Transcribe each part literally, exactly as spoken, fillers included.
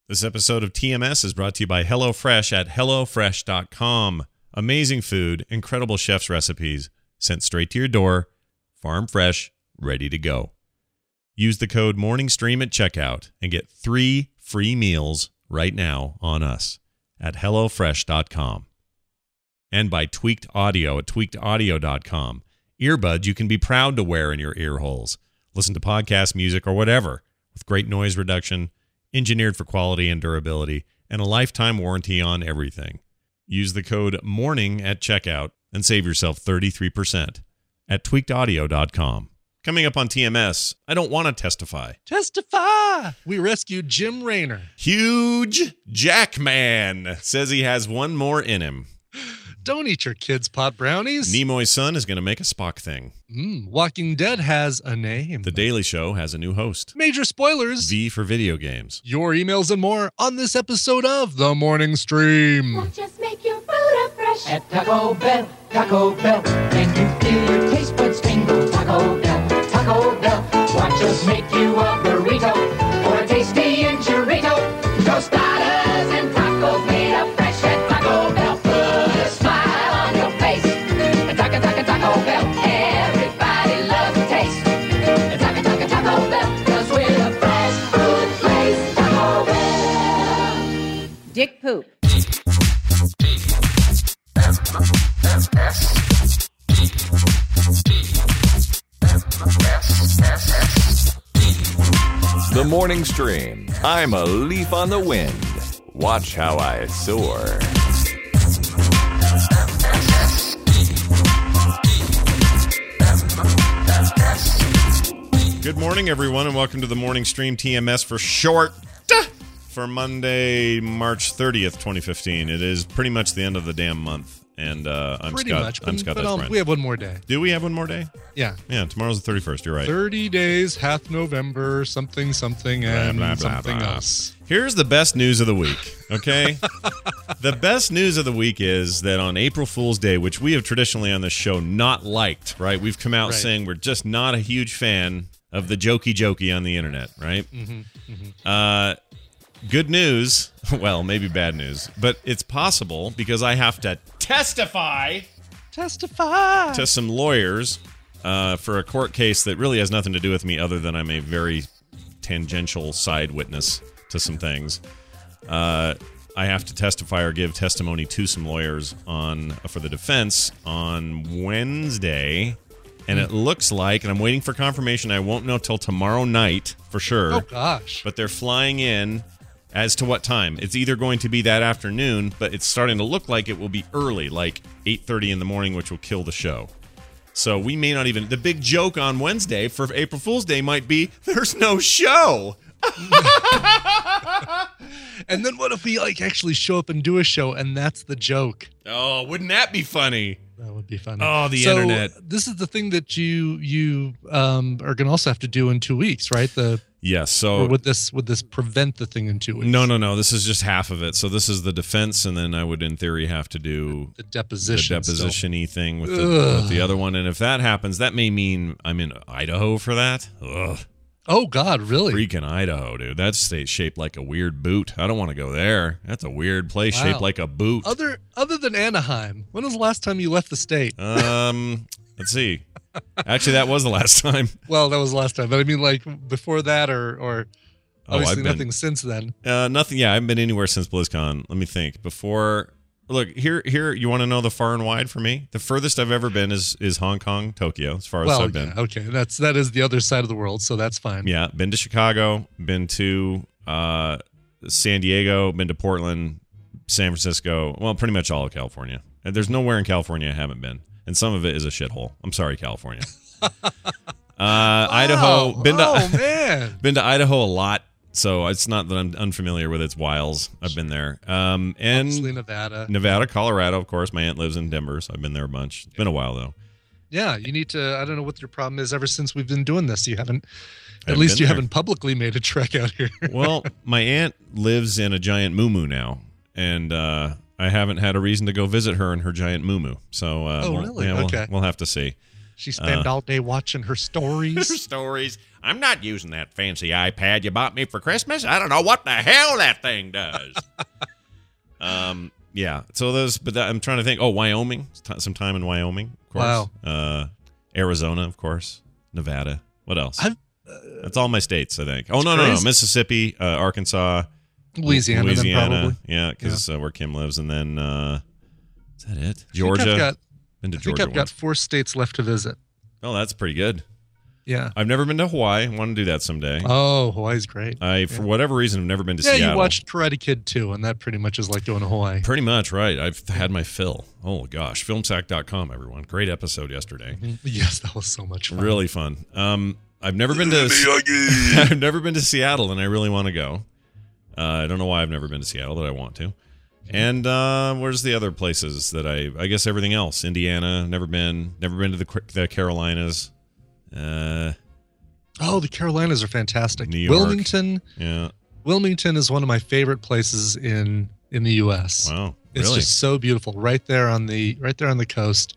This episode of T M S is brought to you by HelloFresh at hello fresh dot com. Amazing food, incredible chef's recipes, sent straight to your door, farm fresh, ready to go. Use the code MorningStream at checkout and get three free meals right now on us at hello fresh dot com. And by Tweaked Audio at tweaked audio dot com. Earbuds you can be proud to wear in your ear holes. Listen to podcast music or whatever with great noise reduction, engineered for quality and durability, and a lifetime warranty on everything. Use the code MORNING at checkout and save yourself thirty-three percent at tweaked audio dot com. Coming up on T M S, I don't want to testify. Testify! We rescued Jim Raynor. Huge Jackman says he has one more in him. Don't eat your kids' pot brownies. Nimoy's son is going to make a Spock thing. Mm, Walking Dead has a name. The Daily Show has a new host. Major spoilers. V for video games. Your emails and more on this episode of The Morning Stream. Watch us make your food up fresh At Taco Bell, Taco Bell, and you feel your taste buds tingle. Taco Bell, Taco Bell, watch us make you a burrito or a tasty enchilada. Tostadas and tacos made up fresh at Taco Bell. Put a smile on your face. Taco, taco, Taco Bell, everybody loves the taste. Taco, taco, Taco Bell, 'cause we're the fresh food place. Taco Bell. Dick poop. The Morning Stream. I'm a leaf on the wind. Watch how I soar. Good morning, everyone, and welcome to the Morning Stream T M S for short for Monday, March thirtieth, twenty fifteen. It is pretty much the end of the damn month. And uh, I'm Pretty Scott. much. I'm but, Scott. but That's um, Brent. we have one more day. Do we have one more day? Yeah. Yeah, tomorrow's the thirty-first. You're right. thirty days, half November, something, something, and Blah, blah, blah, something blah. else. Here's the best news of the week, okay? The best news of the week is that on April Fool's Day, which we have traditionally on this show not liked, right? We've come out Right. saying we're just not a huge fan of the jokey jokey on the internet, right? Mm-hmm, mm-hmm. Uh, good news, well, maybe bad news, but it's possible because I have to testify Testify. to some lawyers uh, for a court case that really has nothing to do with me other than I'm a very tangential side witness to some things. Uh, I have to testify or give testimony to some lawyers on for the defense on Wednesday, and it looks like, and I'm waiting for confirmation, I won't know till tomorrow night for sure, Oh, gosh. but they're flying in. As to what time? It's either going to be that afternoon, but it's starting to look like it will be early, like eight thirty in the morning, which will kill the show. So we may not even... The big joke on Wednesday for April Fool's Day might be, there's no show! And then what if we like actually show up and do a show, and that's the joke? Oh, wouldn't that be funny? That would be fun. Oh, the so internet. This is the thing that you you um, are going to also have to do in two weeks, right? The Yes, or so... would this would this prevent the thing in two weeks? No, no, no. This is just half of it. So this is the defense, and then I would, in theory, have to do The the deposition. deposition-y thing with the, Ugh. with the other one. And if that happens, that may mean I'm in Idaho for that. Ugh. Still. Oh God, really? Freaking Idaho, dude. That state's shaped like a weird boot. I don't want to go there. That's a weird place Wow. shaped like a boot. Other other than Anaheim, when was the last time you left the state? Um, let's see. Actually, that was the last time. Well, that was the last time, but I mean, like before that, or or Oh, obviously I've been- nothing since then. Uh, nothing. Yeah, I haven't been anywhere since BlizzCon. Let me think. Before, look here. Here, you want to know the far and wide for me? The furthest I've ever been is is Hong Kong, Tokyo. As far as Well, I've been. yeah, okay, that's that is the other side of the world, so that's fine. Yeah, been to Chicago, been to uh, San Diego, been to Portland, San Francisco. Well, pretty much all of California. And there's nowhere in California I haven't been, and some of it is a shithole. I'm sorry, California. uh, Idaho, been to Oh man. been to Idaho a lot, so it's not that I'm unfamiliar with its wiles. I've been there, um, and Obviously Nevada. Nevada, Colorado. Of course, my aunt lives in Denver, so I've been there a bunch. It's been a while though. Yeah, you need to. I don't know what your problem is. Ever since we've been doing this, you haven't. At Haven't least been you there. haven't publicly made a trek out here. Well, my aunt lives in a giant moo now, and uh, I haven't had a reason to go visit her in her giant moo. So, uh, Oh, we'll, really? yeah, we'll, Okay. we'll have to see. She spent Uh, all day watching her stories. stories. I'm not using that fancy iPad you bought me for Christmas. I don't know what the hell that thing does. um, yeah. So those, but that, I'm trying to think. Oh, Wyoming. Some time in Wyoming, of course. Wow. Uh, Arizona, of course. Nevada. What else? I've, That's all my states, I think. Oh no, no, no. crazy. Mississippi, uh, Arkansas, Louisiana, then Louisiana. probably. Yeah, because uh, where Kim lives, and then uh, is that it? I think I've Georgia. got- Been to I think Georgia I've got once. four states left to visit. Oh, that's pretty good. Yeah. I've never been to Hawaii. I want to do that someday. Oh, Hawaii's great. I, for whatever reason, have never been to Yeah, Seattle. you watched Karate Kid too, and that pretty much is like going to Hawaii. Pretty much, right. I've had my fill. Oh, gosh. Filmsack dot com, everyone. Great episode yesterday. Yes, that was so much fun. Really fun. Um, I've never been to I've never been to Seattle, and I really want to go. Uh, I don't know why I've never been to Seattle, but I want to. And uh, where's the other places that I? I guess everything else. Indiana, never been. Never been to the the Carolinas. Uh, Oh, the Carolinas are fantastic. New York. Wilmington. yeah. Wilmington is one of my favorite places in in the U S. Wow. It's really? just so beautiful, right there on the right there on the coast.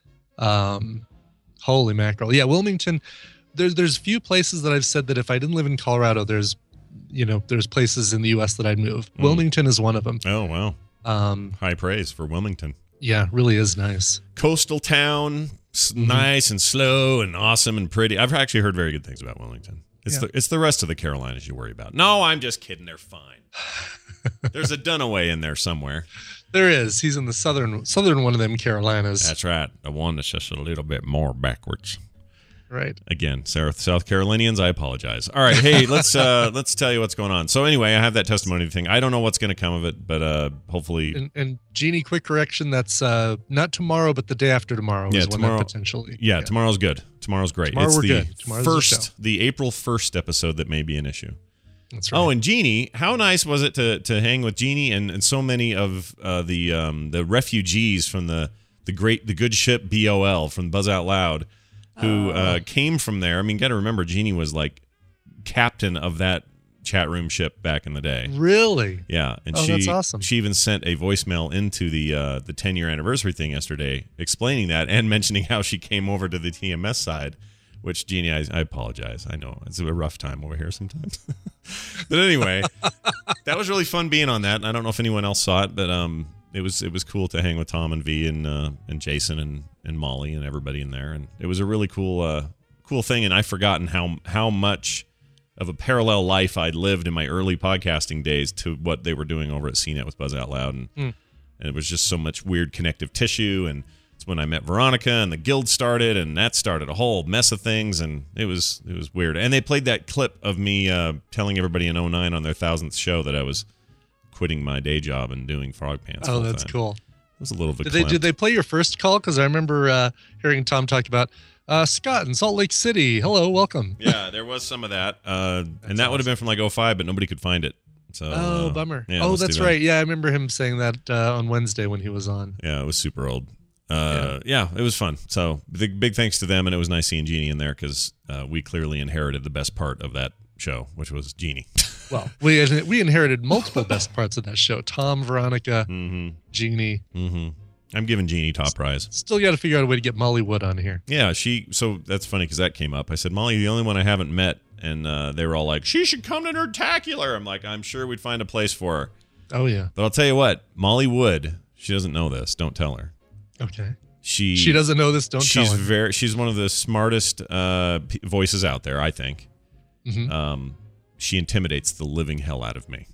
Um, holy mackerel! Yeah, Wilmington. There's there's few places that I've said that if I didn't live in Colorado, there's you know there's places in the U S that I'd move. Mm. Wilmington is one of them. Oh wow. Um, High praise for Wilmington. yeah, really is nice. Coastal town, s Mm-hmm. nice and slow and awesome and pretty. I've actually heard very good things about Wilmington. It's Yeah. the it's the rest of the Carolinas you worry about. No, I'm just kidding. They're fine. There's a Dunaway in there somewhere. There is. He's in the southern southern one of them Carolinas. That's right. The one that's just a little bit more backwards. right. Again, South South Carolinians, I apologize. All right, hey, let's uh let's tell you what's going on. So anyway, I have that testimony thing. I don't know what's going to come of it, but uh hopefully And, and Jeannie, quick correction. That's uh, not tomorrow, but the day after tomorrow Yeah, is when tomorrow- that potentially. yeah, tomorrow's good. Tomorrow's great. Tomorrow it's we're the good. Tomorrow's the show. first the April first episode that may be an issue. That's right. Oh, and Jeannie, how nice was it to to hang with Jeannie and, and so many of uh, the um, the refugees from the the great the good ship B O L from Buzz Out Loud, who uh, came from there. I mean, got to remember, Jeannie was like captain of that chat room ship back in the day. Really? Yeah, and Oh, she that's awesome. she even sent a voicemail into the uh, the ten year anniversary thing yesterday, explaining that and mentioning how she came over to the T M S side. Which, Jeannie, I, I apologize. I know it's a rough time over here sometimes. But anyway, that was really fun being on that. And I don't know if anyone else saw it, but um, it was it was cool to hang with Tom and V and uh, and Jason and, and Molly and everybody in there. And it was a really cool uh, cool thing. And I've forgotten how how much of a parallel life I'd lived in my early podcasting days to what they were doing over at C net with Buzz Out Loud. And, Mm. and it was just so much weird connective tissue. And it's when I met Veronica and the guild started, and that started a whole mess of things, and it was it was weird. And they played that clip of me uh, telling everybody in oh nine on their thousandth show that I was quitting my day job and doing Frog Pants. Oh, full that's time. cool. It was a little bit. Did they did they play your first call? Because I remember uh, hearing Tom talk about uh, Scott in Salt Lake City. Hello, welcome. Yeah, there was some of that, uh, and That's that would have been from like oh five, but nobody could find it. So Oh, uh, bummer. yeah, oh, let's do that's that. right. Yeah, I remember him saying that uh, on Wednesday when he was on. Yeah, it was super old. Uh, yeah. it was fun. So big, big thanks to them, and it was nice seeing Jeannie in there because uh, we clearly inherited the best part of that show, which was Jeannie. Well, we we inherited multiple best parts of that show. Tom, Veronica, mm-hmm. Jeannie. Mm-hmm. I'm giving Jeannie top prize. Still got to figure out a way to get Molly Wood on here. Yeah, she. So that's funny because that came up. I said, Molly, the only one I haven't met, and uh, they were all like, she should come to Nerdtacular. I'm like, I'm sure we'd find a place for her. Oh yeah. But I'll tell you what, Molly Wood. She doesn't know this. Don't tell her. Okay. She She doesn't know this. Don't she's tell her. very. She's one of the smartest uh, p- voices out there, I think. Mhm. Um, she intimidates the living hell out of me,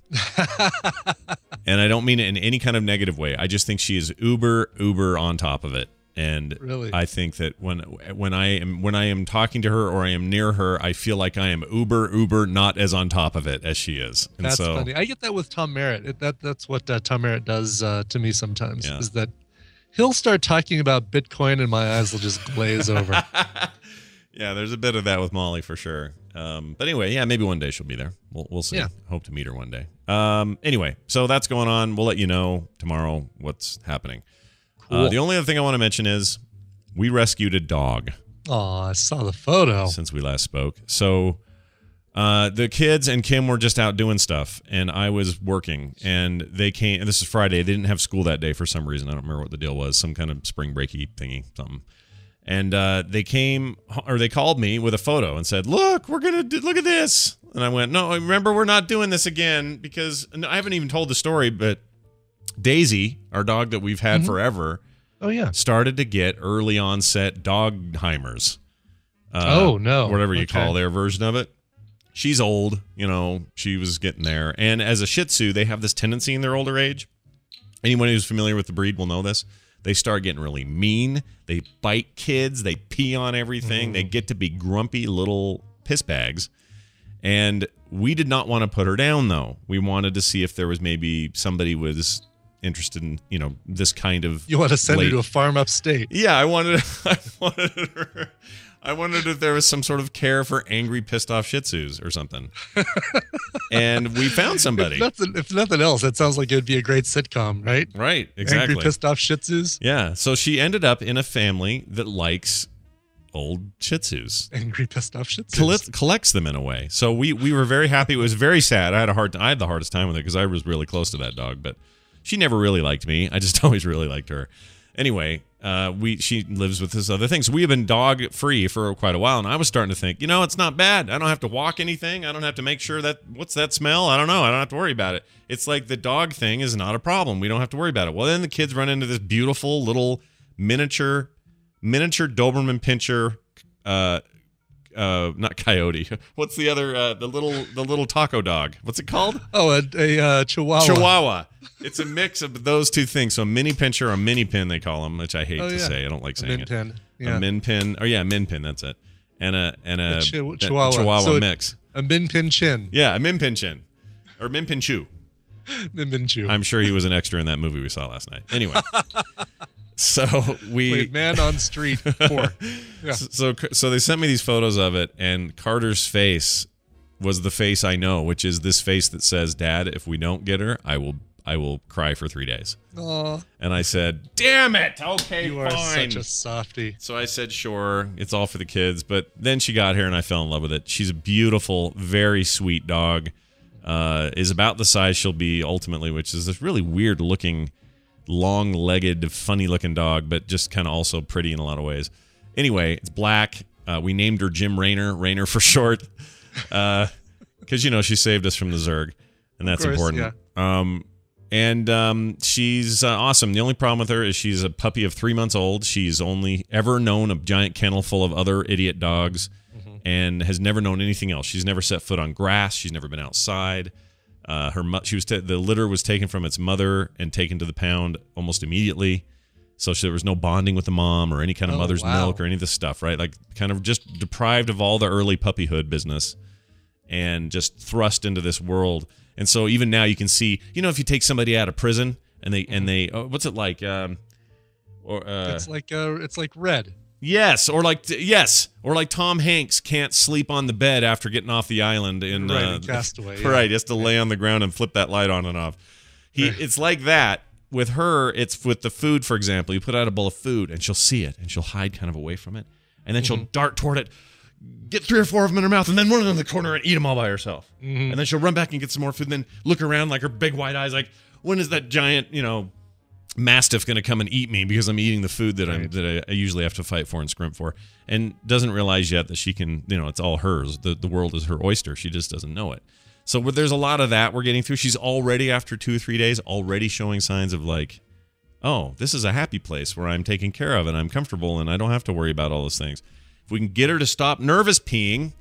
and I don't mean it in any kind of negative way. I just think she is uber uber on top of it, and Really? I think that when when I am when I am talking to her or I am near her, I feel like I am uber uber not as on top of it as she is. And That's so, funny. I get that with Tom Merritt. It, that that's what uh, Tom Merritt does uh, to me sometimes. Yeah. Is that he'll start talking about Bitcoin and my eyes will just glaze over. Yeah, there's a bit of that with Molly for sure. Um, but anyway, yeah, maybe one day she'll be there. We'll, we'll see. Yeah. Hope to meet her one day. Um, anyway, so that's going on. We'll let you know tomorrow what's happening. Uh, Cool. the only other thing I want to mention is we rescued a dog Oh, I saw the photo. since we last spoke. So uh, the kids and Kim were just out doing stuff, and I was working, and they came. And this is Friday. They didn't have school that day for some reason. I don't remember what the deal was. Some kind of spring breaky thingy, something. And uh, they came, or they called me with a photo and said, look, we're going to do, look at this. And I went, no, remember, we're not doing this again, because I haven't even told the story, but Daisy, our dog that we've had mm-hmm. forever, oh yeah, started to get early onset Dogheimers. Uh, oh, no. Whatever you okay. call their version of it. She's old, you know, she was getting there. And as a Shih Tzu, they have this tendency in their older age. Anyone who's familiar with the breed will know this. They start getting really mean. They bite kids. They pee on everything. Mm-hmm. They get to be grumpy little piss bags. And we did not want to put her down, though. We wanted to see if there was maybe somebody was interested in, you know, this kind of. You want to send late... her to a farm upstate? Yeah, I wanted. I wanted her. I wondered if there was some sort of care for angry, pissed off Shih Tzus or something. And we found somebody. If nothing, if nothing else, that sounds like it would be a great sitcom, right? Right, exactly. Angry, pissed off Shih Tzus. Yeah, so she ended up in a family that likes old Shih Tzus. Angry, pissed off Shih Tzus. Collect, collects them in a way. So we we were very happy. It was very sad. I had a hard. I had the hardest time with it because I was really close to that dog, but she never really liked me. I just always really liked her. Anyway, uh, we she lives with this other thing. So we have been dog free for quite a while, and I was starting to think, you know, it's not bad. I don't have to walk anything. I don't have to make sure that what's that smell? I don't know. I don't have to worry about it. It's like the dog thing is not a problem. We don't have to worry about it. Well, then the kids run into this beautiful little miniature miniature Doberman Pinscher, uh, uh, not coyote. What's the other? Uh, the little the little taco dog. What's it called? Oh, a, a uh, Chihuahua. Chihuahua. It's a mix of those two things. So a mini pincher or a mini pin, they call them, which I hate oh, to yeah. say. I don't like a saying min it. Pin. Yeah. A min pin. Oh yeah, min pin. That's it. And a and a, a chi- a Chihuahua, Chihuahua so mix. A min pin chin. Yeah, a min pin chin, or min pin chew. Min pin chew. I'm sure he was an extra in that movie we saw last night. Anyway. So we Wait, man on street four. Yeah. So so they sent me these photos of it, and Carter's face was the face I know, which is this face that says, "Dad, if we don't get her, I will I will cry for three days." Aww. And I said, "Damn it! Okay, you are fine." such a softie. So I said, "Sure, it's all for the kids." But then she got here, and I fell in love with it. She's a beautiful, very sweet dog. Uh, is about the size she'll be ultimately, which is this really weird looking, long-legged, funny-looking dog, but just kind of also pretty in a lot of ways. Anyway, it's black. Uh, we named her Jim Raynor, Raynor for short, because, uh, you know, she saved us from the Zerg, and that's course, important. Yeah. Um, and um, she's uh, awesome. The only problem with her is she's a puppy of three months old. She's only ever known a giant kennel full of other idiot dogs mm-hmm. and has never known anything else. She's never set foot on grass. She's never been outside. Uh, her she was t- the litter was taken from its mother and taken to the pound almost immediately. So she, there was no bonding with the mom or any kind of oh, mother's wow. milk or any of this stuff, right? Like kind of just deprived of all the early puppyhood business and just thrust into this world. And so even now you can see, you know, if you take somebody out of prison and they and they oh, what's it like? Um, or uh, it's like uh, it's like Red. Yes, or like yes, or like Tom Hanks can't sleep on the bed after getting off the island in right, uh, Castaway. Right, yeah. he has to lay on the ground and flip that light on and off. He, it's like that with her. It's with the food, for example. You put out a bowl of food, and she'll see it, and she'll hide kind of away from it, and then mm-hmm. she'll dart toward it, get three or four of them in her mouth, and then run in the corner and eat them all by herself. Mm-hmm. And then she'll run back and get some more food, and then look around like her big wide eyes, like when is that giant, you know, Mastiff going to come and eat me because I'm eating the food that right. I'm that I usually have to fight for and scrimp for, and doesn't realize yet that she can, you know, it's all hers. The the world is her oyster. She just doesn't know it. So there's a lot of that we're getting through. She's already, after two or three days, already showing signs of like, oh, this is a happy place where I'm taken care of and I'm comfortable and I don't have to worry about all those things. If we can get her to stop nervous peeing,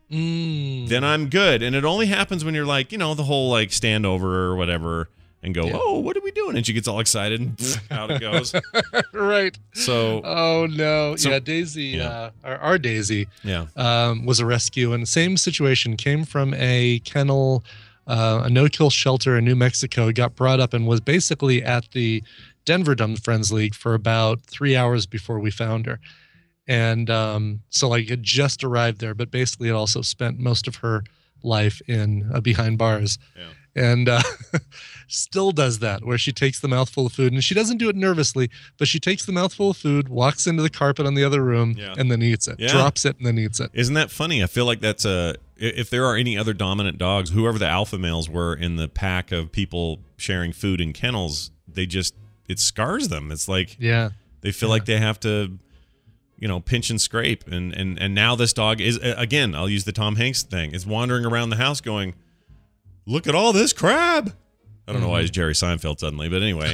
mm. then I'm good. And it only happens when you're like, you know, the whole like stand over or whatever. And go, yeah. oh, what are we doing? And she gets all excited, and out it goes. Right. So, oh no, so, yeah, Daisy, yeah. Uh, our, our Daisy, yeah, um, was a rescue, and same situation. Came from a kennel, uh, a no-kill shelter in New Mexico. Got brought up and was basically at the Denver Dumb Friends League for about three hours before we found her, and um, so like it just arrived there, but basically it also spent most of her life in uh, behind bars. Yeah. And uh, still does that, where she takes the mouthful of food, and she doesn't do it nervously, but she takes the mouthful of food, walks into the carpet on the other room, yeah. and then eats it, yeah. drops it, and then eats it. Isn't that funny? I feel like that's a, if there are any other dominant dogs, whoever the alpha males were in the pack of people sharing food in kennels, they just, it scars them. It's like, yeah, they feel yeah. like they have to, you know, pinch and scrape. And, and, and now this dog is, again, I'll use the Tom Hanks thing, is wandering around the house going, look at all this crab. I don't know why he's Jerry Seinfeld suddenly, but anyway.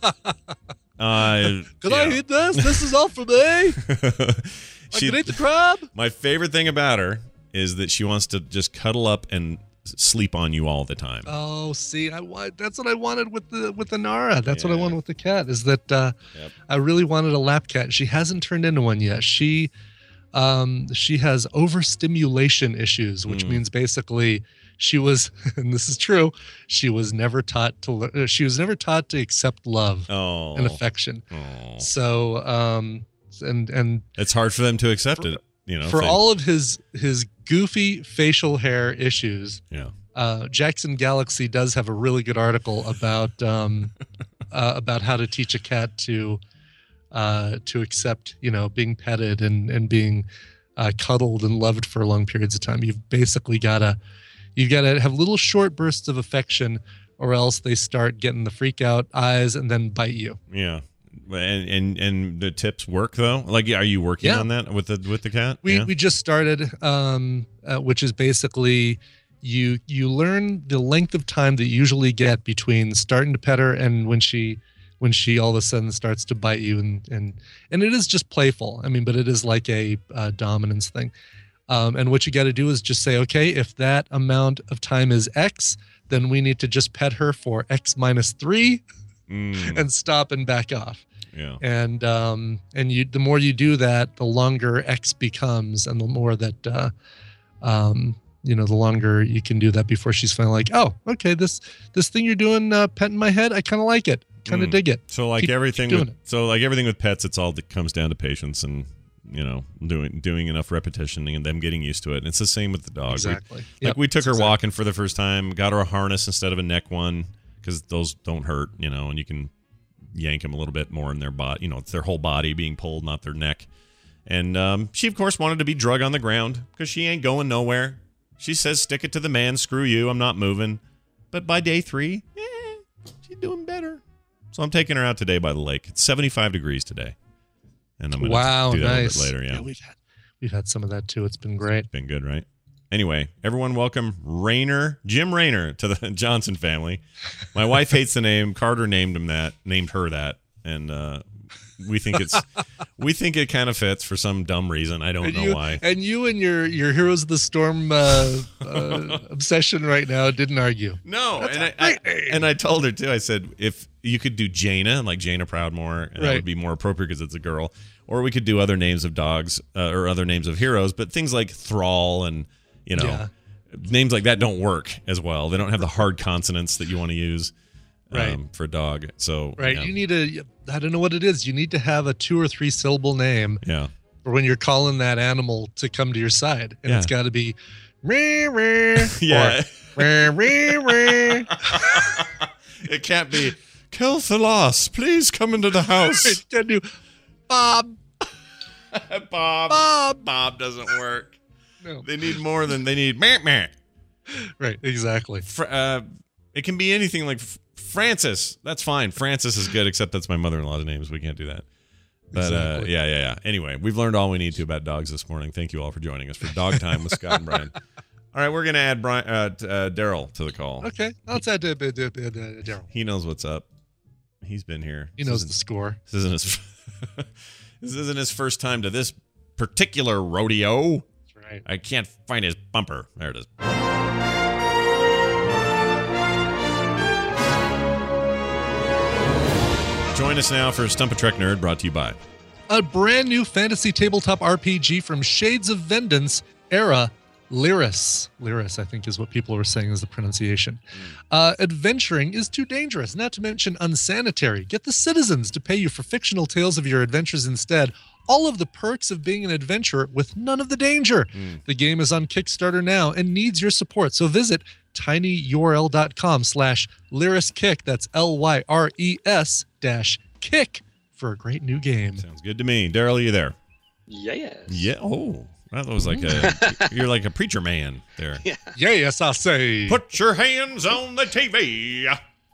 Uh, Can yeah. I eat this? This is all for me. I She- can eat the crab. My favorite thing about her is that she wants to just cuddle up and sleep on you all the time. Oh, see, I want. That's what I wanted with the with the Nara. That's what I Yeah. wanted with the cat. Is that uh, Yep. I really wanted a lap cat. She hasn't turned into one yet. She, um, she has overstimulation issues, which Mm. means basically she was, and this is true, she was never taught to. lear- uh, She was never taught to accept love Oh, and affection. oh. So, um, and and It's hard for them to accept it. You know, for if they- all of his his goofy facial hair issues. yeah. Uh, Jackson Galaxy does have a really good article about um, uh, about how to teach a cat to uh, to accept, you know, being petted and and being uh, cuddled and loved for long periods of time. You've basically got to you've got to have little short bursts of affection, or else they start getting the freak out eyes and then bite you. Yeah. And and and the tips work though. Like, are you working Yeah. on that with the with the cat? We yeah? we just started, um, uh, which is basically you you learn the length of time that you usually get between starting to pet her and when she when she all of a sudden starts to bite you, and and and it is just playful. I mean, but it is like a uh, dominance thing. Um, and what you got to do is just say, okay, if that amount of time is X, then we need to just pet her for X minus three Mm, and stop and back off. yeah. And um and you the more you do that, the longer X becomes, and the more that uh um you know the longer you can do that before she's finally like, oh, okay, this this thing you're doing, uh petting my head, I kind of like it, kind of Mm. dig it. So like Keep- everything keep with doing so like everything with pets, it's all that comes down to patience and, you know, doing doing enough repetition and them getting used to it. And it's the same with the dog. We- Exactly. like Yep, we took her exactly. walking for the first time, got her a harness instead of a neck one because those don't hurt, you know, and you can yank them a little bit more in their body. You know, it's their whole body being pulled, not their neck. And um, she, of course, wanted to be drug on the ground because she ain't going nowhere. She says, stick it to the man, screw you, I'm not moving. But by day three, eh, she's doing better. So I'm taking her out today by the lake. It's seventy-five degrees today. And I'm going to Wow, do that nice. a little bit later, yeah. we've had we've had some of that too. It's been great. Been good, right? Anyway, everyone welcome Rayner, Jim Rayner, to the Johnson family. My wife hates the name. Carter named him that, named her that, and uh, we think it's we think it kind of fits for some dumb reason. I don't And know you, why. and you and your your Heroes of the Storm uh, uh, obsession right now didn't argue. No, That's and a I, I great name. and I told her too. I said if you could do Jaina, like Jaina Proudmore, and that Right. would be more appropriate because it's a girl. Or we could do other names of dogs uh, or other names of heroes, but things like Thrall and you know. Yeah. Names like that don't work as well. They don't have the hard consonants that you want to use um, Right. for a dog. So Right. yeah. You need a, I don't know what it is. You need to have a two or three syllable name yeah. for when you're calling that animal to come to your side. And Yeah. it's got to be, reh, reh, Yeah. or, reh, reh, reh. It can't be Kelthalos, please come into the house. It can do, Bob, Bob. Bob. Bob doesn't work. No. They need more than they need. Meh, meh. Right. Exactly. Fr- uh, it can be anything like F- Francis. That's fine. Francis is good, except that's my mother-in-law's name, so we can't do that. But uh, Exactly. yeah, yeah, yeah. Anyway, we've learned all we need to about dogs this morning. Thank you all for joining us for Dog Time with Scott and Brian. All right, we're gonna add Brian, uh, t- uh, Daryl to the call. Okay. Let's add uh, uh, uh, uh, Daryl. He knows what's up. He's been here. He This knows isn't- the score. This isn't his. This isn't his first time to this particular rodeo. That's right. I can't find his bumper. There it is. Join us now for Stump a Trek Nerd, brought to you by. A brand new fantasy tabletop R P G from Shades of Vengeance era, Lyris. Lyris, I think, is what people were saying is the pronunciation. Uh, adventuring is too dangerous, not to mention unsanitary. Get the citizens to pay you for fictional tales of your adventures instead. All of the perks of being an adventurer with none of the danger. The game is on Kickstarter now and needs your support. So visit tinyurl.com slash lyriskick. That's L Y R E S dash kick for a great new game. Sounds good to me. Daryl, are you there? Yes. Yeah. Oh, that was like a. You're like a preacher man there. Yes, I say. Put your hands on the T V.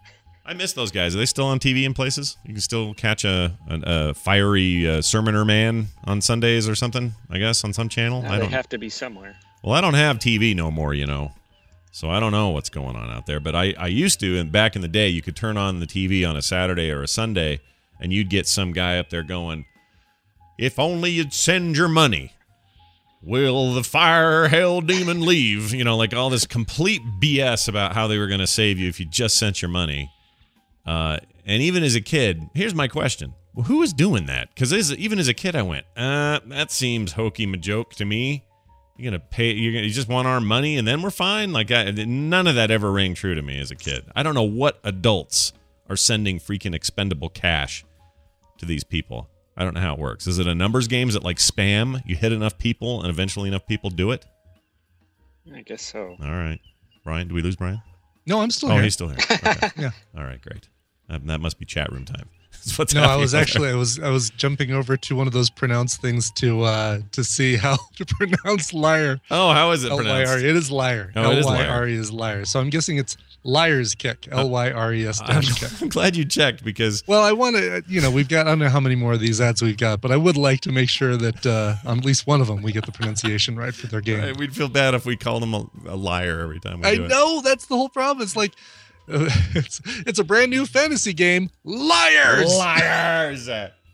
I miss those guys. Are they still on T V in places? You can still catch a a, a fiery uh, sermoner man on Sundays or something, I guess, on some channel. No, I they don't have to be somewhere. Well, I don't have T V no more, you know. So I don't know what's going on out there. But I, I used to, and back in the day, you could turn on the T V on a Saturday or a Sunday, and you'd get some guy up there going, if only you'd send your money. Will the fire hell demon leave? You know, like all this complete B S about how they were going to save you if you just sent your money. Uh, and even as a kid, here's my question. Well, who was doing that? Because even as a kid, I went, uh, that seems hokey majoke to me. You're going to pay, you're gonna, you just want our money and then we're fine? Like, I, none of that ever rang true to me as a kid. I don't know what adults are sending freaking expendable cash to these people. I don't know how it works. Is it a numbers game? Is it like spam? You hit enough people and eventually enough people do it? I guess so. All right. Brian, do we lose Brian? No, I'm still oh, here. he's still here. Okay. Yeah. All right, great. Uh, that must be chat room time. That's what's No, I happening was over actually I was I was jumping over to one of those pronounce things to uh to see how to pronounce liar. there. Oh, how is it L Y R E. pronounced? It is liar. Oh, it is L liar. Y R E is liar. So I'm guessing it's liar's kick. L Y R E S I'm, dash kick. I'm glad you checked because Well, I want to, you know, we've got, I don't know how many more of these ads we've got, but I would like to make sure that uh, on at least one of them we get the pronunciation right for their game. uh, we'd feel bad if we called him a, a liar every time we I do it. know, that's the whole problem. It's like, uh, it's, it's a brand new fantasy game. Liars! Liars!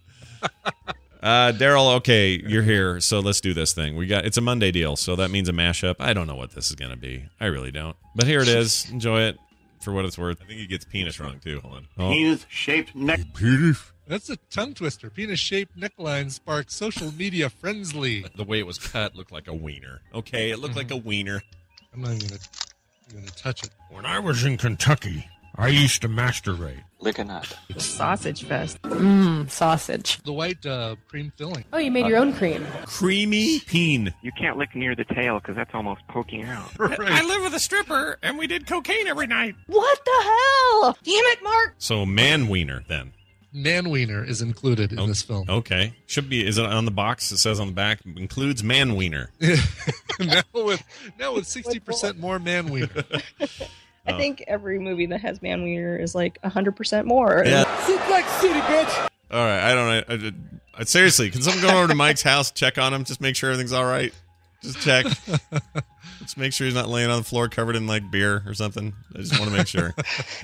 Uh, Daryl, okay, you're here, so let's do this thing. We got it's a Monday deal, so that means a mashup. I don't know what this is gonna be. I really don't. But here it is. Enjoy it for what it's worth. I think he gets penis wrong too. Hold on. Oh. Penis-shaped neck. That's a tongue twister. Penis-shaped neckline sparks social media frenzy. The way it was cut looked like a wiener. Okay, it looked like a wiener. I'm not even gonna, I'm gonna touch it. When I was in Kentucky, I used to masturbate. Lick a nut. Sausage fest. Mmm, sausage. The white uh, cream filling. Oh, you made your own cream. Creamy peen. You can't lick near the tail because that's almost poking out. I live with a stripper, and we did cocaine every night. What the hell? Damn it, Mark. So man wiener then. Man wiener is included in Oh, this film. Okay. Should be is it on the box? It says on the back includes man wiener. now with now with sixty percent more man wiener. I think every movie that has man wiener is like one hundred percent more. Yeah. Suplex City, bitch! All right. I don't know. I, I, seriously, can someone go over to Mike's house, check on him, just make sure everything's all right? Just check. Just make sure he's not laying on the floor covered in like beer or something. I just want to make sure.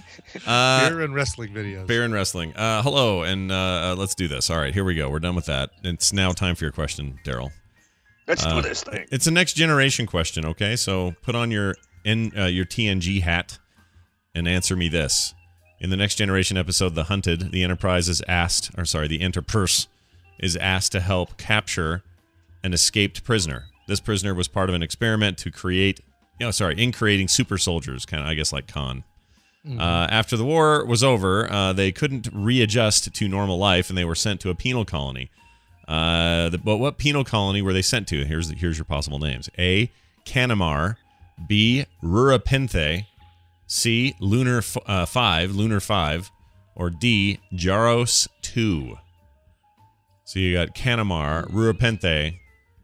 Uh, Beer and wrestling videos. beer and wrestling. Uh, hello, and uh, uh, let's do this. All right, here we go. We're done with that. It's now time for your question, Daryl. Let's Uh, do this thing. It's a next generation question, okay? So put on your N, uh, your T N G hat and answer me this. In the Next Generation episode, The Hunted, the Enterprise is asked, or sorry, the Enterprise is asked to help capture an escaped prisoner. This prisoner was part of an experiment to create, you know, sorry, in creating super soldiers, kind of, I guess, like Khan. Mm-hmm. Uh, after the war was over, uh, they couldn't readjust to normal life, and they were sent to a penal colony. Uh, the, but what penal colony were they sent to? Here's here's your possible names: A. Canamar, B. Rurapenthe, C. Lunar f- uh, Five, Lunar Five, or D. Jaros Two. So you got Canamar, Rurapenthe,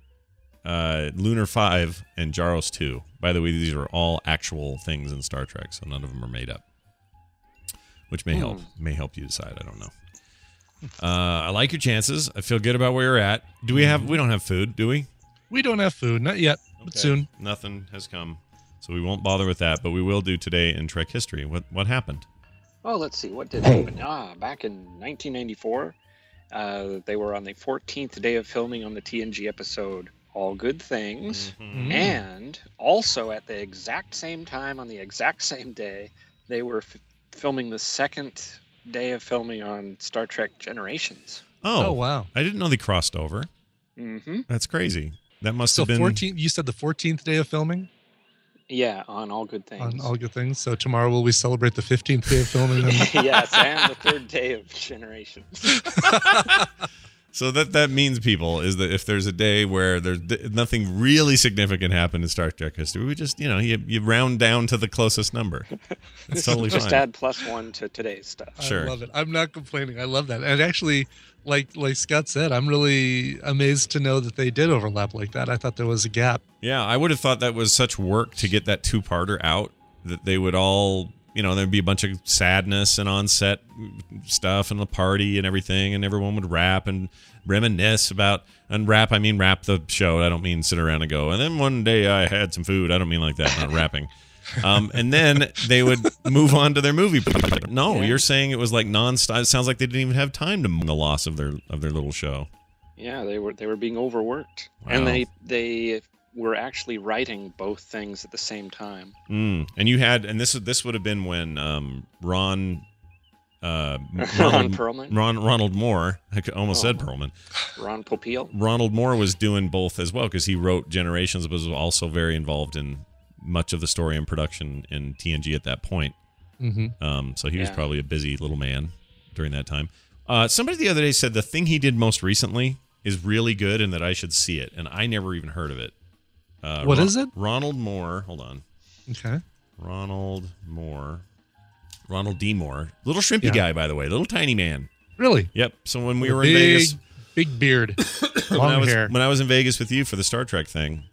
uh, Lunar Five, and Jaros Two. By the way, these are all actual things in Star Trek, so none of them are made up. Which may help may help you decide. I don't know. Uh, I like your chances. I feel good about where you're at. Do we have? We don't have food, do we? We don't have food, not yet, but Okay. soon. Nothing has come, so we won't bother with that. But we will do today in Trek history. What what happened? Oh, let's see. What did happen? Ah, back in nineteen ninety-four, uh, they were on the fourteenth day of filming on the T N G episode All Good Things. Mm-hmm. And also at the exact same time, on the exact same day, they were f- filming the second day of filming on Star Trek Generations. Oh, Oh, wow. I didn't know they crossed over. Mm-hmm. That's crazy. That must So have been. fourteen. You said the fourteenth day of filming Yeah, on All Good Things. on All Good Things. So tomorrow will we celebrate the fifteenth day of filming? Then? Yes, and the third day of Generations. So that that means, people, is that if there's a day where there's d- nothing really significant happened in Star Trek history, we just, you know, you, you round down to the closest number. It's totally Just fine. add plus one to today's stuff. Sure. I love it. I'm not complaining. I love that. And actually, like like Scott said, I'm really amazed to know that they did overlap like that. I thought there was a gap. Yeah, I would have thought that was such work to get that two-parter out that they would all you know, there'd be a bunch of sadness and on-set stuff and a party and everything, and everyone would rap and reminisce about, and rap, I mean rap the show. I don't mean sit around and go, and then one day I had some food. I don't mean like that, not rapping. Um, and then they would move on to their movie. No, Yeah. you're saying it was like non-stop. It sounds like they didn't even have time to mourn the loss of their of their little show. Yeah, they were they were being overworked, Wow. and they they were actually writing both things at the same time. Mm. And you had, and this this would have been when um, Ron, uh, Ron Ronald, Perlman? Ron Ronald Moore, I almost Oh. said Perlman. Ron Popeil. Ronald Moore was doing both as well because he wrote Generations, but was also very involved in much of the story and production in T N G at that point. Mm-hmm. Um, so he was Yeah. probably a busy little man during that time. Uh, somebody the other day said the thing he did most recently is really good and that I should see it, and I never even heard of it. Uh, What Ron- is it? Ronald Moore. Hold on. Okay. Ronald Moore. Ronald D. Moore. Little shrimpy Yeah. guy, by the way. Little tiny man. Really? Yep. So when we With a were in big, Vegas, big beard, when I long was hair. when I was in Vegas with you for the Star Trek thing,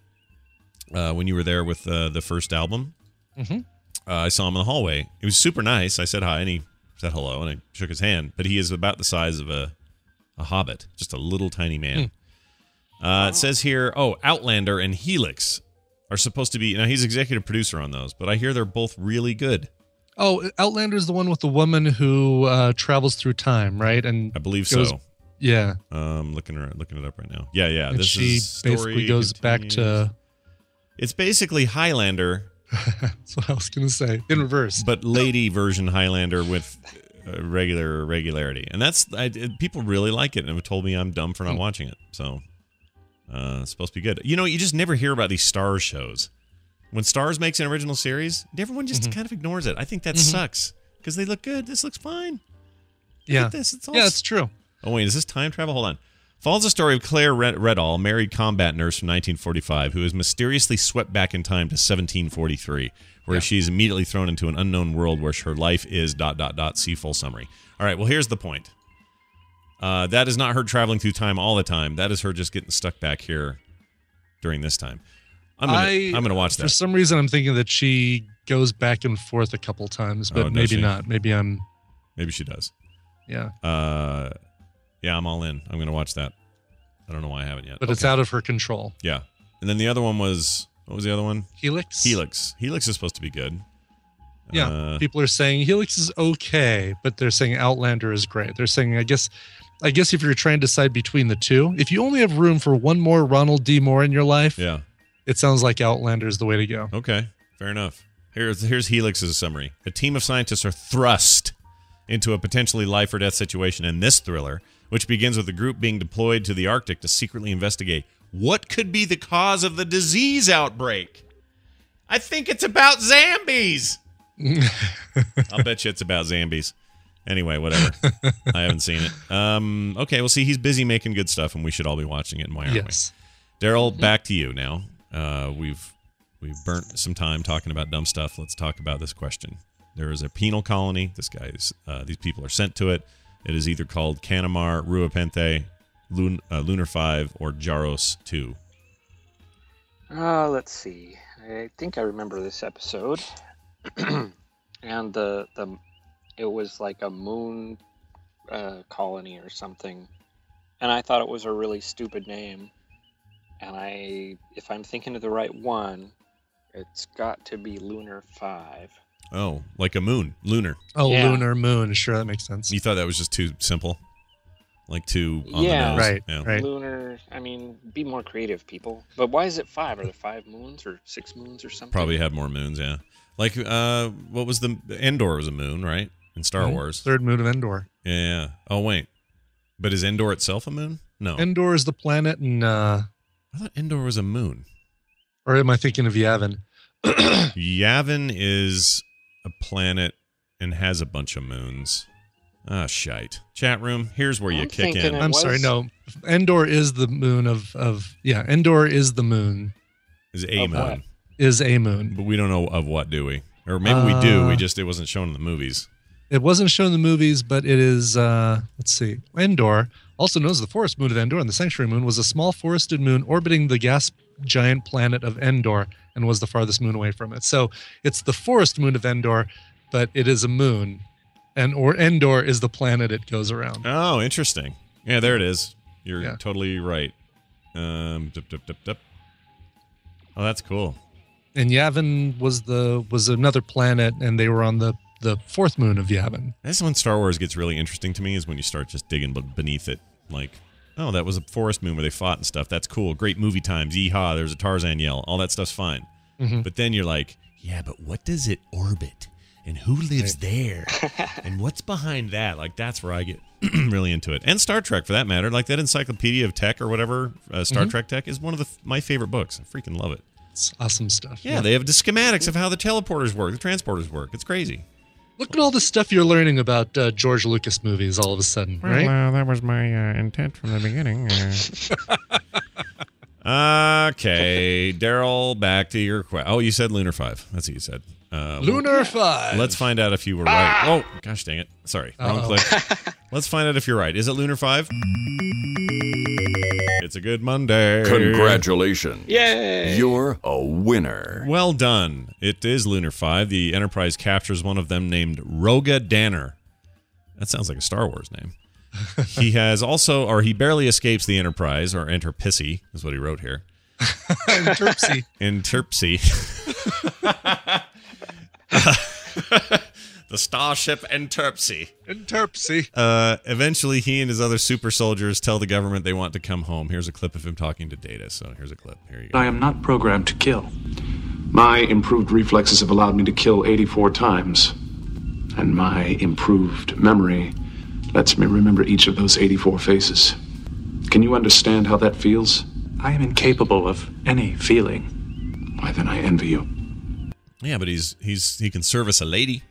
uh, when you were there with uh, the first album, Mhm. uh, I saw him in the hallway. He was super nice. I said hi, and he said hello, and I shook his hand. But he is about the size of a a hobbit, just a little tiny man. Uh, it says here, oh, Outlander and Helix are supposed to be. Now he's executive producer on those, but I hear they're both really good. Oh, Outlander's the one with the woman who uh, travels through time, right? And I believe goes- so. Yeah. Um, looking around, looking it up right now. Yeah, yeah. And This she is story basically goes back continues. to. It's basically Highlander, That's what I was going to say. In reverse. but lady version Highlander with uh, regular regularity, and that's I, it- people really like it and have told me I'm dumb for not watching it. So uh, it's supposed to be good. You know, you just never hear about these Stars shows. When Stars makes an original series, everyone just kind of ignores it. I think that sucks because they look good. This looks fine. Look Yeah. at this. It's all Yeah, it's true. Oh, wait, is this time travel? Hold on. Follows the story of Claire Red- Redall, married combat nurse from nineteen forty-five, who is mysteriously swept back in time to seventeen forty-three, where Yeah. she's immediately thrown into an unknown world where her life is dot, dot, dot. See full summary. All right, well, here's the point. Uh, that is not her traveling through time all the time. That is her just getting stuck back here during this time. I'm gonna, I, I'm gonna watch For that. some reason, I'm thinking that she goes back and forth a couple times, but Oh, does maybe she? not. Maybe I'm. Maybe she does. Yeah. Uh, yeah, I'm all in. I'm gonna watch that. I don't know why I haven't yet. But it's Okay. out of her control. Yeah. And then the other one was, what was the other one? Helix? Helix. Helix is supposed to be good. Yeah. Uh, People are saying Helix is okay, but they're saying Outlander is great. They're saying, I guess, I guess if you're trying to decide between the two, if you only have room for one more Ronald D. Moore in your life, yeah. it sounds like Outlander is the way to go. Okay. Fair enough. Here's here's Helix's summary. A team of scientists are thrust into a potentially life or death situation in this thriller, which begins with the group being deployed to the Arctic to secretly investigate what could be the cause of the disease outbreak. I think it's about zombies. I'll bet you it's about zombies. Anyway, whatever. I haven't seen it. Um, okay, well, see, he's busy making good stuff, and we should all be watching it. And why aren't Yes. we? Daryl, back to you now. Uh, we've we've burnt some time talking about dumb stuff. Let's talk about this question. There is a penal colony. This guy's uh, these people are sent to it. It is either called Canamar, Ruapente, Lun- uh, Lunar Five, or Jaros Two. Uh, let's see. I think I remember this episode. And the the it was like a moon uh, colony or something. And I thought it was a really stupid name. And I if I'm thinking of the right one, it's got to be Lunar five. Oh, like a moon, lunar. Oh, Yeah. Lunar Moon. Sure, that makes sense. You thought that was just too simple, like too on Yeah. the nose. Right, Yeah. right. Lunar, I mean, be more creative, people. But why is it five? Are there five moons or six moons or something? Probably have more moons. Yeah. Like uh, what was the Endor was a moon, right? In Star Mhm. Wars. Third moon of Endor. Yeah, yeah. Oh wait, but is Endor itself a moon? No. Endor is the planet, and uh, I thought Endor was a moon. or am I thinking of Yavin? Yavin is a planet and has a bunch of moons. Ah, shite. Chat room, here's where you I'm kick thinking in. it I'm was- sorry, no. Endor is the moon of of yeah. Endor is the moon. Is a Of moon, what? Is a moon. but we don't know of what, do we? Or maybe we do. Uh, We just it wasn't shown in the movies. It wasn't shown in the movies, but it is. Uh, let's see. Endor, also known as the forest moon of Endor and the sanctuary moon, was a small forested moon orbiting the gas giant planet of Endor and was the farthest moon away from it. So it's the forest moon of Endor, but it is a moon, and or Endor is the planet it goes around. Oh, interesting. Yeah, there it is. You're Yeah. totally right. Um, dup, dup, dup, dup. Oh, that's cool. And Yavin was the was another planet, and they were on the the fourth moon of Yavin. That's when Star Wars gets really interesting to me, is when you start just digging b- beneath it. Like, oh, that was a forest moon where they fought and stuff. That's cool. Great movie times. Yeehaw, there's a Tarzan yell. All that stuff's fine. Mhm. But then you're like, yeah, but what does it orbit? And who lives there? And what's behind that? Like, that's where I get really into it. And Star Trek, for that matter. Like, that Encyclopedia of Tech or whatever, uh, Star Mhm. Trek Tech, is one of the, my favorite books. I freaking love it. It's awesome stuff. Yeah, they have the schematics of how the teleporters work, the transporters work. It's crazy. Look at all the stuff you're learning about uh, George Lucas movies all of a sudden, Well, right? uh, that was my uh, intent from the beginning. Uh, Okay, Daryl, back to your question. Oh, you said Lunar five. That's what you said. Uh, Lunar five. Let's find out if you were right. Oh, gosh dang it. Sorry, wrong Uh-oh. click. Let's find out if you're right. Is it Lunar five? It's a good Monday. Congratulations. Yay! You're a winner. Well done. It is Lunar five. The Enterprise captures one of them named Roga Danner. That sounds like a Star Wars name. He has also, or he barely escapes the Enterprise, or Enter Pissy, is what he wrote here. Terpsy. Interpsy. The starship Interpsy. Terpsy. Uh, eventually, he and his other super soldiers tell the government they want to come home. Here's a clip of him talking to Data. So here's a clip. Here you go. I am not programmed to kill. My improved reflexes have allowed me to kill eighty-four times. And my improved memory lets me remember each of those eighty-four faces. Can you understand how that feels? I am incapable of any feeling. Why, then I envy you. Yeah, but he's he's he can service a lady.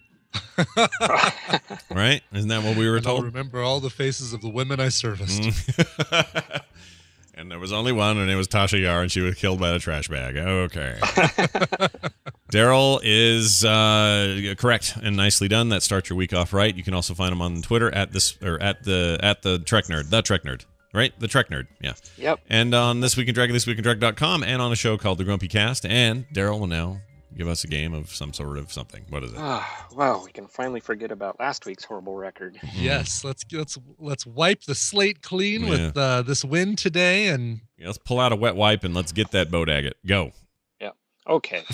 Right? Isn't that what we were And I'll told? remember all the faces of the women I serviced. Mm. And there was only one, and it was Tasha Yar, and she was killed by the trash bag. Okay. Daryl is uh, correct and nicely done. That starts your week off right. You can also find him on Twitter at this or at the at the Trek Nerd, the Trek Nerd, right? The Trek Nerd, yeah. Yep. And on This Week in Trek, this week in trek dot com, and on a show called The Grumpy Cast. And Daryl will now give us a game of some sort of something. What is it? Ah, well, we can finally forget about last week's horrible record. Yes, let's let's let's wipe the slate clean Yeah. with uh, this win today, and Yeah, let's pull out a wet wipe and let's get that boat agate. Go. Yeah. Okay.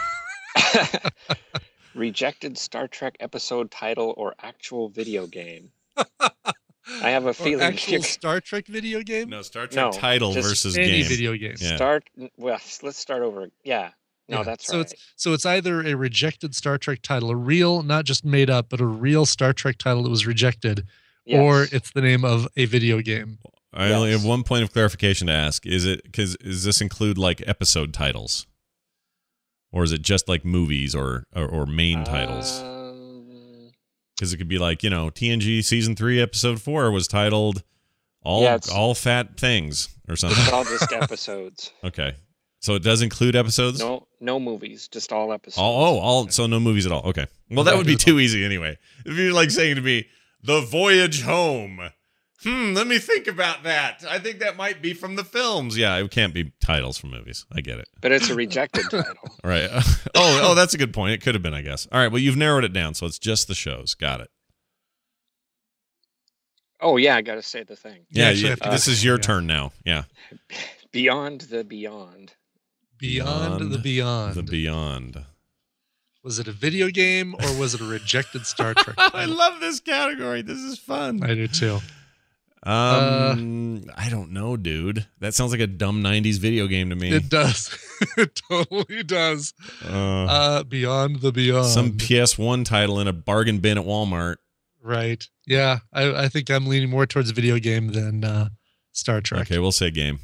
Rejected Star Trek episode title or actual video game. I have a or feeling actual you- Star Trek video game. No, Star Trek No, title just versus any game. video game. Yeah. start. Well, let's start over. Yeah. No, Yeah. that's so right. it's so it's either a rejected Star Trek title, a real, not just made up, but a real Star Trek title that was rejected, Yes. or it's the name of a video game. I only Yes. have one point of clarification to ask. Is it because does this include like episode titles, or is it just like movies or or, or main titles? Um, Because it could be like, you know, T N G season three episode four was titled all Yeah, it's- all fat things or it's something. all just episodes. Okay, so it does include episodes. No, no movies, just all episodes. All, oh, all so no movies at all. Okay, well that would be too easy anyway. If you're like saying to me, "The Voyage Home." Hmm, let me think about that. I think that might be from the films. Yeah, it can't be titles from movies. I get it. But it's a rejected title. All right. oh, oh, that's a good point. It could have been, I guess. All right. Well, you've narrowed it down, so it's just the shows. Got it. Oh yeah, I got to say the thing. Yeah. actually you- have to- this is your yeah. turn now. Yeah. Beyond the Beyond. Beyond, the Beyond. The Beyond. Was it a video game or was it a rejected Star Trek I title? love this category. This is fun. I do too. Um, I don't know, dude. That sounds like a dumb nineties video game to me. It does. It totally does. Uh, Uh, Beyond the Beyond. some P S one title in a bargain bin at Walmart. Right. Yeah. I, I think I'm leaning more towards video game than uh, Star Trek. Okay, we'll say game.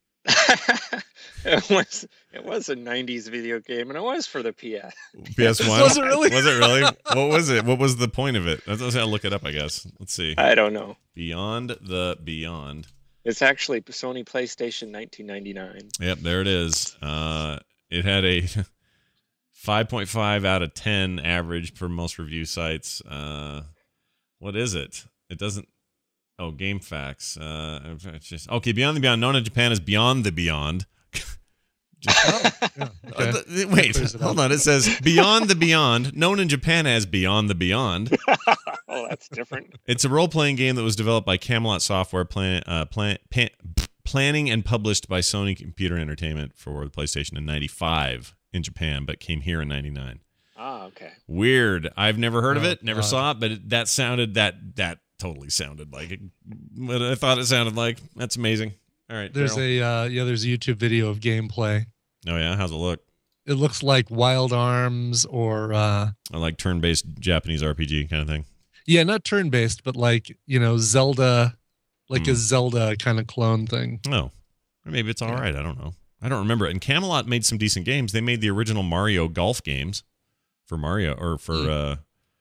it was it was a nineties video game, and it was for the P S. P S one? Was it really? Was it really? What was it? What was the point of it? Let's let's look it up, I guess. Let's see. I don't know. Beyond the Beyond. It's actually Sony PlayStation nineteen ninety-nine. Yep, there it is. Uh, it had a five point five out of ten average per most review sites. Uh, what is it? It doesn't. Oh, GameFAQs. Uh, it's just okay. Beyond the Beyond, known in Japan as Beyond the Beyond. Oh, yeah, okay. Uh, th- wait, hold on. It says Beyond the Beyond, known in Japan as Beyond the Beyond. Oh, that's different. It's a role-playing game that was developed by Camelot Software, plan, uh, plan, pan, planning and published by Sony Computer Entertainment for the PlayStation in ninety-five in Japan, but came here in ninety-nine. Ah, okay. Weird. I've never heard of Oh, it, never God. saw it, but it, that sounded, that that totally sounded like it. What I thought it sounded like. That's amazing. All right. There's Daryl. a uh, yeah. There's a YouTube video of gameplay. Oh, yeah? How's it look? It looks like Wild Arms or uh, I like turn-based Japanese R P G kind of thing. yeah, not turn-based, but like you know Zelda, like Hmm. a Zelda kind of clone thing. Oh, or maybe it's all right. I don't know. I don't remember it. And Camelot made some decent games. They made the original Mario golf games for Mario or for Hmm. uh,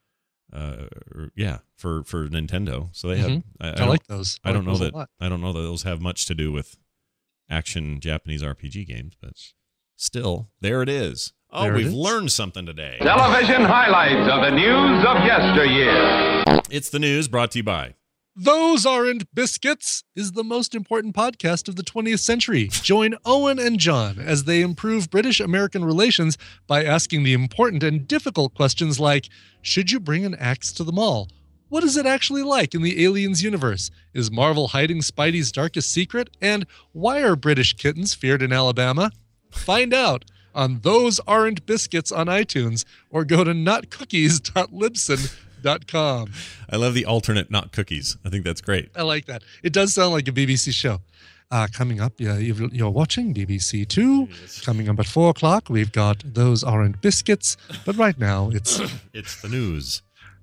uh, or- yeah, for for Nintendo. So they have. Mhm. I, I I don't- like those. I don't like know those a that. lot. I don't know that those have much to do with action Japanese R P G games, but still, there it is. Oh, There it we've is. learned something today. Television highlights of the news of yesteryear. It's the news brought to you by. Those Aren't Biscuits is the most important podcast of the twentieth century. Join Owen and John as they improve British-American relations by asking the important and difficult questions like, should you bring an axe to the mall? What is it actually like in the Aliens universe? Is Marvel hiding Spidey's darkest secret? And why are British kittens feared in Alabama? Find out on Those Aren't Biscuits on iTunes or go to not cookies dot libsyn dot com. I love the alternate not cookies. I think that's great. I like that. It does sound like a B B C show. Uh, coming up, yeah, you've- you're watching B B C Two. Coming up at four o'clock, we've got Those Aren't Biscuits. But right now, it's It's the news.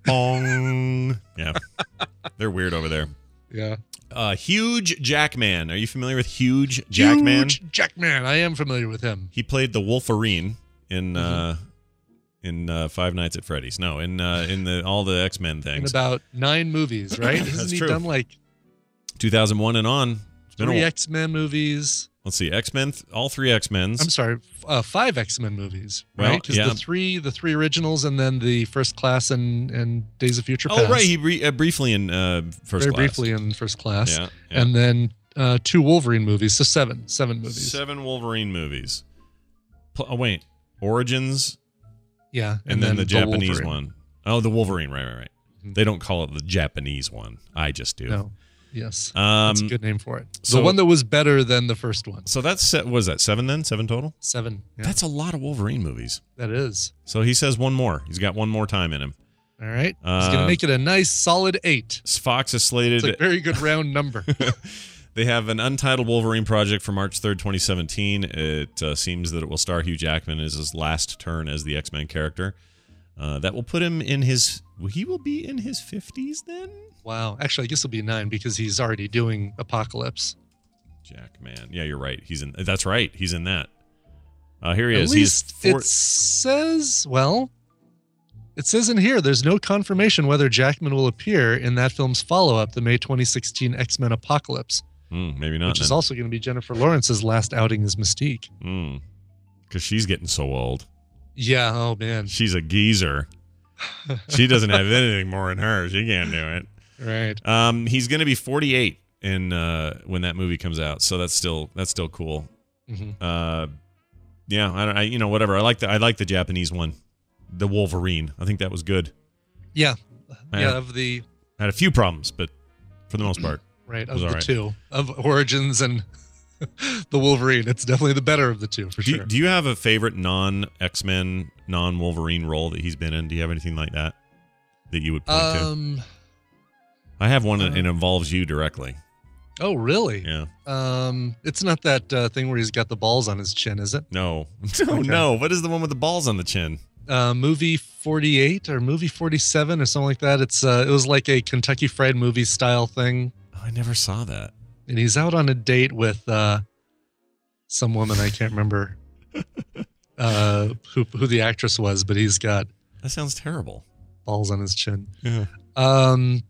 Bong. Yeah. They're weird over there. yeah. Uh, Huge Jackman. Are you familiar with Huge Jackman? Huge Jackman. I am familiar with him. He played the Wolverine in uh, Mm-hmm. in uh, Five Nights at Freddy's. No, in uh, in the all the X-Men In things. about nine movies, right? That's Hasn't he true. done like two thousand one and on. It's been a three while. X-Men movies? Let's see, X-Men, th- all three X-Men's. I'm sorry, f- uh, five X-Men movies, Well, right? Because yeah. the three, the three originals, and then the First Class and, and Days of Future Past. Oh, right. He re- uh, briefly in uh, First Very Class. briefly in First Class. Yeah, yeah. And then uh, two Wolverine movies. So seven. Seven movies. Seven Wolverine movies. Pl- oh, wait. Origins Yeah. and, then, the Japanese Wolverine. one. Oh, the Wolverine. Right, right, right. Mhm. They don't call it the Japanese one. I just do. No. Yes. Um, That's a good name for it. The so- one that was better than the first one. So that's set, what was that, seven then? Seven total? Seven. Yeah, That's a lot of Wolverine movies. that is. So he says one more. He's got one more time in him. All right. He's Uh, going to make it a nice solid eight. Fox is slated. It's a very good round number. They have an untitled Wolverine project for March third, twenty seventeen. It uh, seems that it will star Hugh Jackman as his last turn as the X-Men character. Uh, that will put him in his... He will be in his fifties then? Wow. Actually, I guess it'll be nine because he's already doing Apocalypse. Jackman. Yeah, you're right. He's in... That's right. He's in that. Uh, here he At is. least He's four, it says, well, it says in here there's no confirmation whether Jackman will appear in that film's follow-up, the May twenty sixteen X-Men Apocalypse, Hmm, maybe not. which is then. also going to be Jennifer Lawrence's last outing as Mystique. Because she's getting so old. Yeah, oh man. She's a geezer. She doesn't have anything more in her. She can't do it. Right. Um, he's going to be forty-eight in uh, when that movie comes out, so that's still that's still cool. Mhm. Uh, yeah, I, don't- I you know whatever. I like the I like the Japanese one, the Wolverine. I think that was good. Yeah. I Yeah, had, of the I had a few problems, but for the most part, right, it of was the all right. two. Of Origins and the Wolverine. It's definitely the better of the two for Do you, sure. do you have a favorite non X-Men, non Wolverine role that he's been in? Do you have anything like that that you would point to? Um I have one that uh, it involves you directly. Oh, really? Yeah. Um it's not that uh, thing where he's got the balls on his chin, is it? No. No, Okay. no. What is the one with the balls on the chin? Uh, movie forty-eight or movie forty-seven or something like that. It's uh, it was like a Kentucky Fried Movie style thing, Oh, I never saw that. and he's out on a date with uh, some woman I can't remember uh, who who the actress was, but he's got That sounds terrible. balls on his chin. Yeah. Um,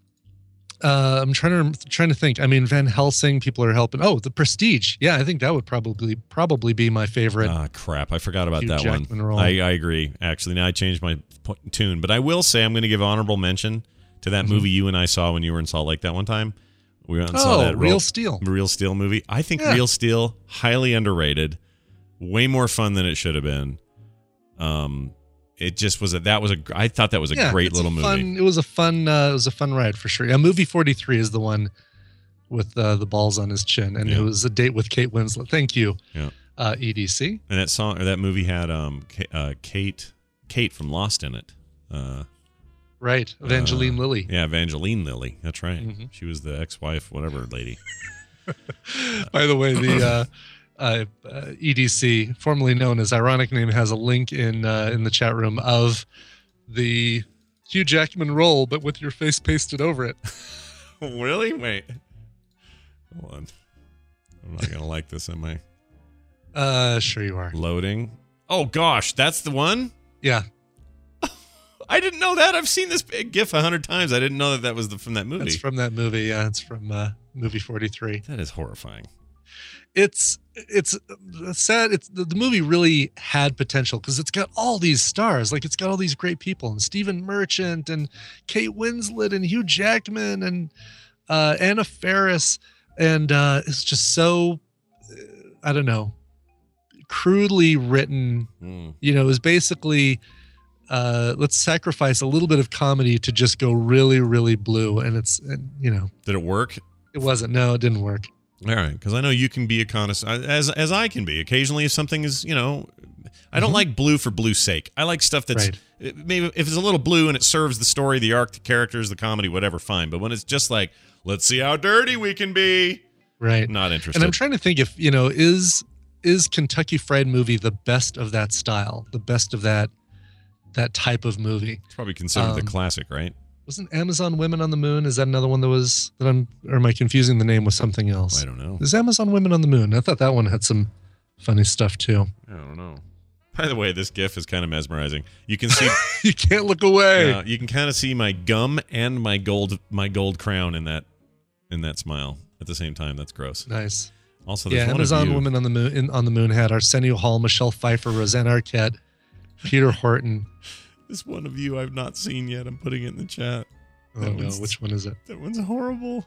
uh, I'm trying to trying to think. I mean, Van Helsing. People are helping. Oh, The Prestige. Yeah, I think that would probably probably be my favorite. Ah, crap. I forgot about Hugh that Jackman one. role. I, I agree. Actually, now I changed my p- tune. But I will say I'm going to give honorable mention to that Mm-hmm. movie you and I saw when you were in Salt Lake that one time. We went and Oh, saw that Real Ro- Steel. Real Steel movie. I think Yeah. Real Steel, highly underrated. way more fun than it should have been. Um, it just was a that was a I thought that was a Yeah, great it's little a movie. fun, it was a fun. Uh, it was a fun ride for sure. Yeah, movie forty-three is the one with uh, the balls on his chin, and Yeah. it was a date with Kate Winslet. Thank you, Yeah. uh, E D C. And that song or that movie had um Ka- uh, Kate Kate from Lost in it. Uh, Right, Evangeline uh, Lilly. Yeah, Evangeline Lilly. That's right. Mhm. She was the ex-wife, whatever lady. By the way, the uh, uh, uh, E D C, formerly known as Ironic Name, has a link in uh, in the chat room of the Hugh Jackman role, but with your face pasted over it. Really? Wait. Hold on. I'm not gonna like this, am I? Uh, sure you are. Loading. Oh gosh, that's the one? Yeah, I didn't know that. I've seen this big GIF a hundred times. I didn't know that that was the, from that movie. it's from that movie. Yeah, it's from uh, movie forty-three. That is horrifying. It's it's uh, sad. It's the, the movie really had potential because it's got all these stars. Like it's got all these great people, and Stephen Merchant and Kate Winslet and Hugh Jackman and uh, Anna Faris, and uh, it's just so uh, I don't know, crudely written. Mm. You know, it was basically uh, let's sacrifice a little bit of comedy to just go really, really blue, and it's and, you know, Did it work? it wasn't. No, it didn't work. All right, because I know you can be a connoisseur, as as I can be. Occasionally, if something is, you know, I don't Mhm. like blue for blue's sake. I like stuff that's Right. it- maybe if it's a little blue and it serves the story, the arc, the characters, the comedy, whatever, fine. But when it's just like, let's see how dirty we can be, Right. not interested. And I'm trying to think if, you know, is is Kentucky Fried Movie the best of that style, the best of that that type of movie? It's probably considered the Um, classic, right? Wasn't Amazon Women on the Moon? Is that another one that was that I'm or am I confusing the name with something else? I don't know. Is Amazon Women on the Moon? I thought that one had some funny stuff too. I don't know. By the way, this GIF is kind of mesmerizing. You can see, You can't look away. yeah, you can kind of see my gum and my gold, my gold crown in that, in that smile at the same time. That's gross. Nice. Also, there's Yeah, one Amazon of you. Women on the Moon in, on the Moon had Arsenio Hall, Michelle Pfeiffer, Roseanne Arquette, Peter Horton. This one of you I've not seen yet. I'm putting it in the chat. Oh That no, one's- which one is it? That one's horrible.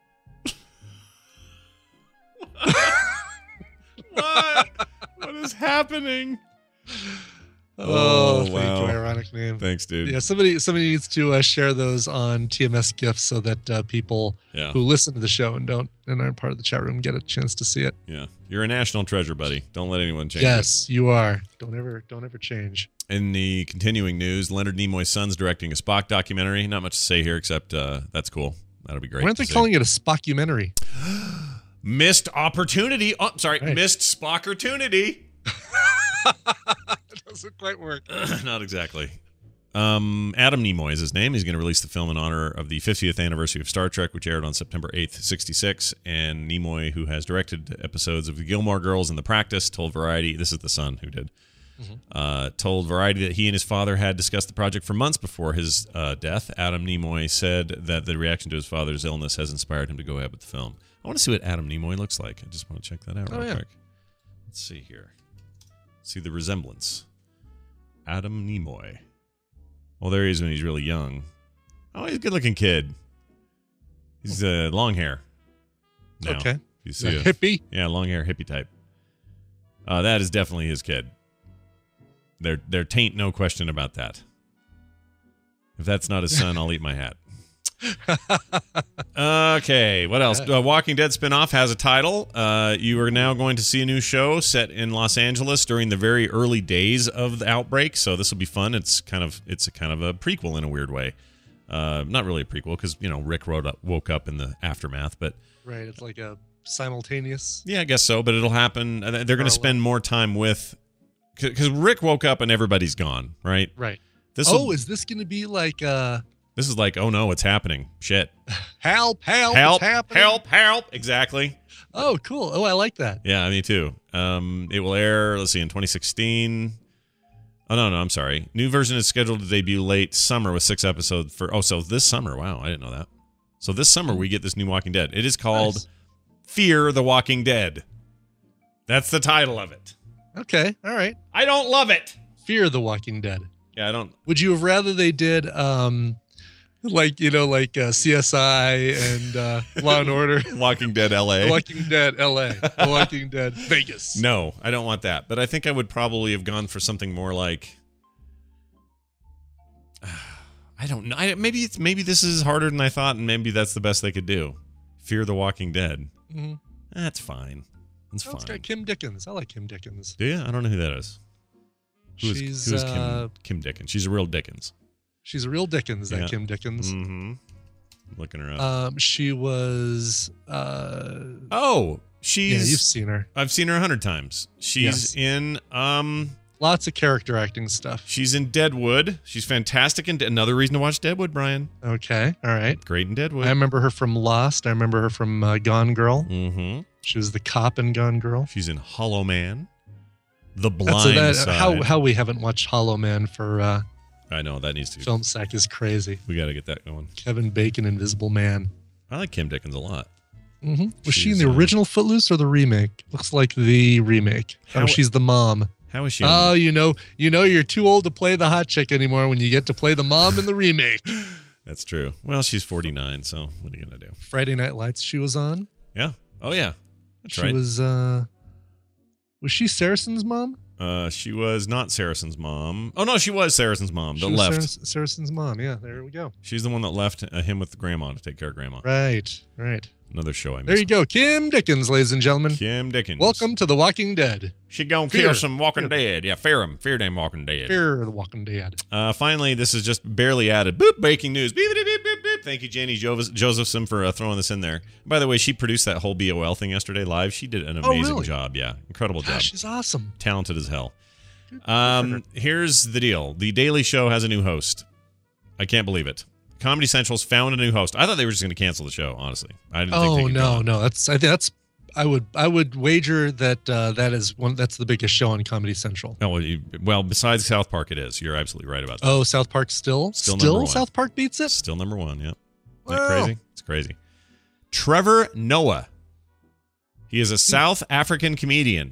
What? What is happening? Oh, Oh, thank wow. you, Ironic Name. Thanks, dude. Yeah, somebody somebody needs to uh, share those on T M S GIFs so that uh, people Yeah. who listen to the show and don't and aren't part of the chat room get a chance to see it. Yeah. You're a national treasure, buddy. Don't let anyone change it. Yes, you are. Don't ever don't ever change. In the continuing news, Leonard Nimoy's son's directing a Spock documentary. Not much to say here, except uh, that's cool. That'll be great. Why aren't to they see. calling it a Spockumentary? Missed opportunity. Oh, sorry. Right. Missed Spockertunity. It doesn't quite work. Not exactly. Um, Adam Nimoy is his name. He's going to release the film in honor of the fiftieth anniversary of Star Trek, which aired on September eighth, sixty-six. And Nimoy, who has directed episodes of The Gilmore Girls and The Practice, told Variety, this is the son who did, Mm-hmm. uh, told Variety that he and his father had discussed the project for months before his uh, death. Adam Nimoy said that the reaction to his father's illness has inspired him to go ahead with the film. I want to see what Adam Nimoy looks like. I just want to check that out Oh, real yeah. quick. Let's see here. See the resemblance. Adam Nimoy. Well, there he is when he's really young. Oh, he's a good-looking kid. He's uh, long hair. Now, Okay. if you see A a- hippie? Yeah, long hair, hippie type. Uh, that is definitely his kid. There, there tain't no question about that. If that's not his son, I'll eat my hat. Okay, what else? Uh, Walking Dead spinoff has a title. Uh, you are now going to see a new show set in Los Angeles during the very early days of the outbreak. So this will be fun. It's kind of it's a kind of a prequel in a weird way. Uh, not really a prequel because you know Rick wrote up, woke up in the aftermath, but Right. It's like a simultaneous. yeah, I guess so. But it'll happen. uh, They're going to Parallel. spend more time with because Rick woke up and everybody's gone. Right. Right. This oh, will- is this going to be like uh This is like, oh no, what's happening? Shit. help, help, Help, it's happening? help, help. Exactly. Oh, cool. Oh, I like that. Yeah, me too. Um, it will air, let's see, in twenty sixteen. Oh, no, no, I'm sorry. New version is scheduled to debut late summer with six episodes for, oh, so this summer. Wow, I didn't know that. So this summer we get this new Walking Dead. It is called Nice. Fear the Walking Dead. That's the title of it. Okay. All right. I don't love it. Fear the Walking Dead. Yeah, I don't. Would you have rather they did um like you know, like uh, C S I and uh, Law and Order, Walking Dead L A, Walking Dead L A, Walking Dead Vegas. No, I don't want that. But I think I would probably have gone for something more like. I don't know. I, maybe it's maybe this is harder than I thought, and maybe that's the best they could do. Fear the Walking Dead. Mm-hmm. That's fine. That's oh, fine. It's got Kim Dickens. I like Kim Dickens. Do you? I don't know who that is. Who is, she's who is uh, Kim, Kim Dickens? She's a real Dickens. She's a real Dickens. That Yeah. Kim Dickens. Mm-hmm. Looking her up. Um, she was. Uh, oh, she's. yeah, you've seen her. I've seen her a hundred times. She's Yes. in. Um, Lots of character acting stuff. she's in Deadwood. She's fantastic in. Another reason to watch Deadwood, Brian. Okay, all right. Great in Deadwood. I remember her from Lost. I remember her from uh, Gone Girl. Mm-hmm. She was the cop in Gone Girl. She's in Hollow Man. The That's Blind a, that, Side. how how we haven't watched Hollow Man for uh, I know that needs to. Film Sack is crazy. We got to get that going. Kevin Bacon, Invisible Man. I like Kim Dickens a lot. Mm-hmm. Was she in She's, the uh, original Footloose or the remake? Looks like the remake. How- oh, she's the mom. How is she? on- Oh, you know, you know, you're too old to play the hot chick anymore when you get to play the mom in the remake. That's true. Well, she's forty-nine, so what are you gonna do? Friday Night Lights. She was on. Yeah. Oh yeah. That's she right. was. uh Was she Saracen's mom? Uh, she was not Saracen's mom. Oh no, she was Saracen's mom. She That was left. Sarac- Saracen's mom. Yeah, there we go. She's the one that left uh, him with grandma to take care of grandma. Right, right. Another show I missed. There you go, Kim Dickens, ladies and gentlemen. Kim Dickens. Welcome to The Walking Dead. She gonna Fear. kill some Walking Fear. Dead. Yeah, fear him. Fear them Walking Dead. Fear the Walking Dead. Uh, finally, this is just barely added. Boop, breaking news. Beep, beep, beep, beep, beep. Thank you, Janie Joseph- Josephson, for uh, throwing this in there. By the way, she produced that whole B O L thing yesterday live. She did an Oh, amazing really? job. Yeah, incredible job. Gosh, she's awesome. Talented as hell. Um, here's the deal. The Daily Show has a new host. I can't believe it. Comedy Central's found a new host. I thought they were just going to cancel the show, honestly. I didn't think they Oh could go no, on. no, that's I think that's I would I would wager that uh, that is one that's the biggest show on Comedy Central. No, well, you- well, besides South Park, it is. You're absolutely right about that. Oh, South Park still Still still, number one. South Park beats it. Still number one, yeah. Isn't that Wow. crazy? It's crazy. Trevor Noah. He is a South African comedian.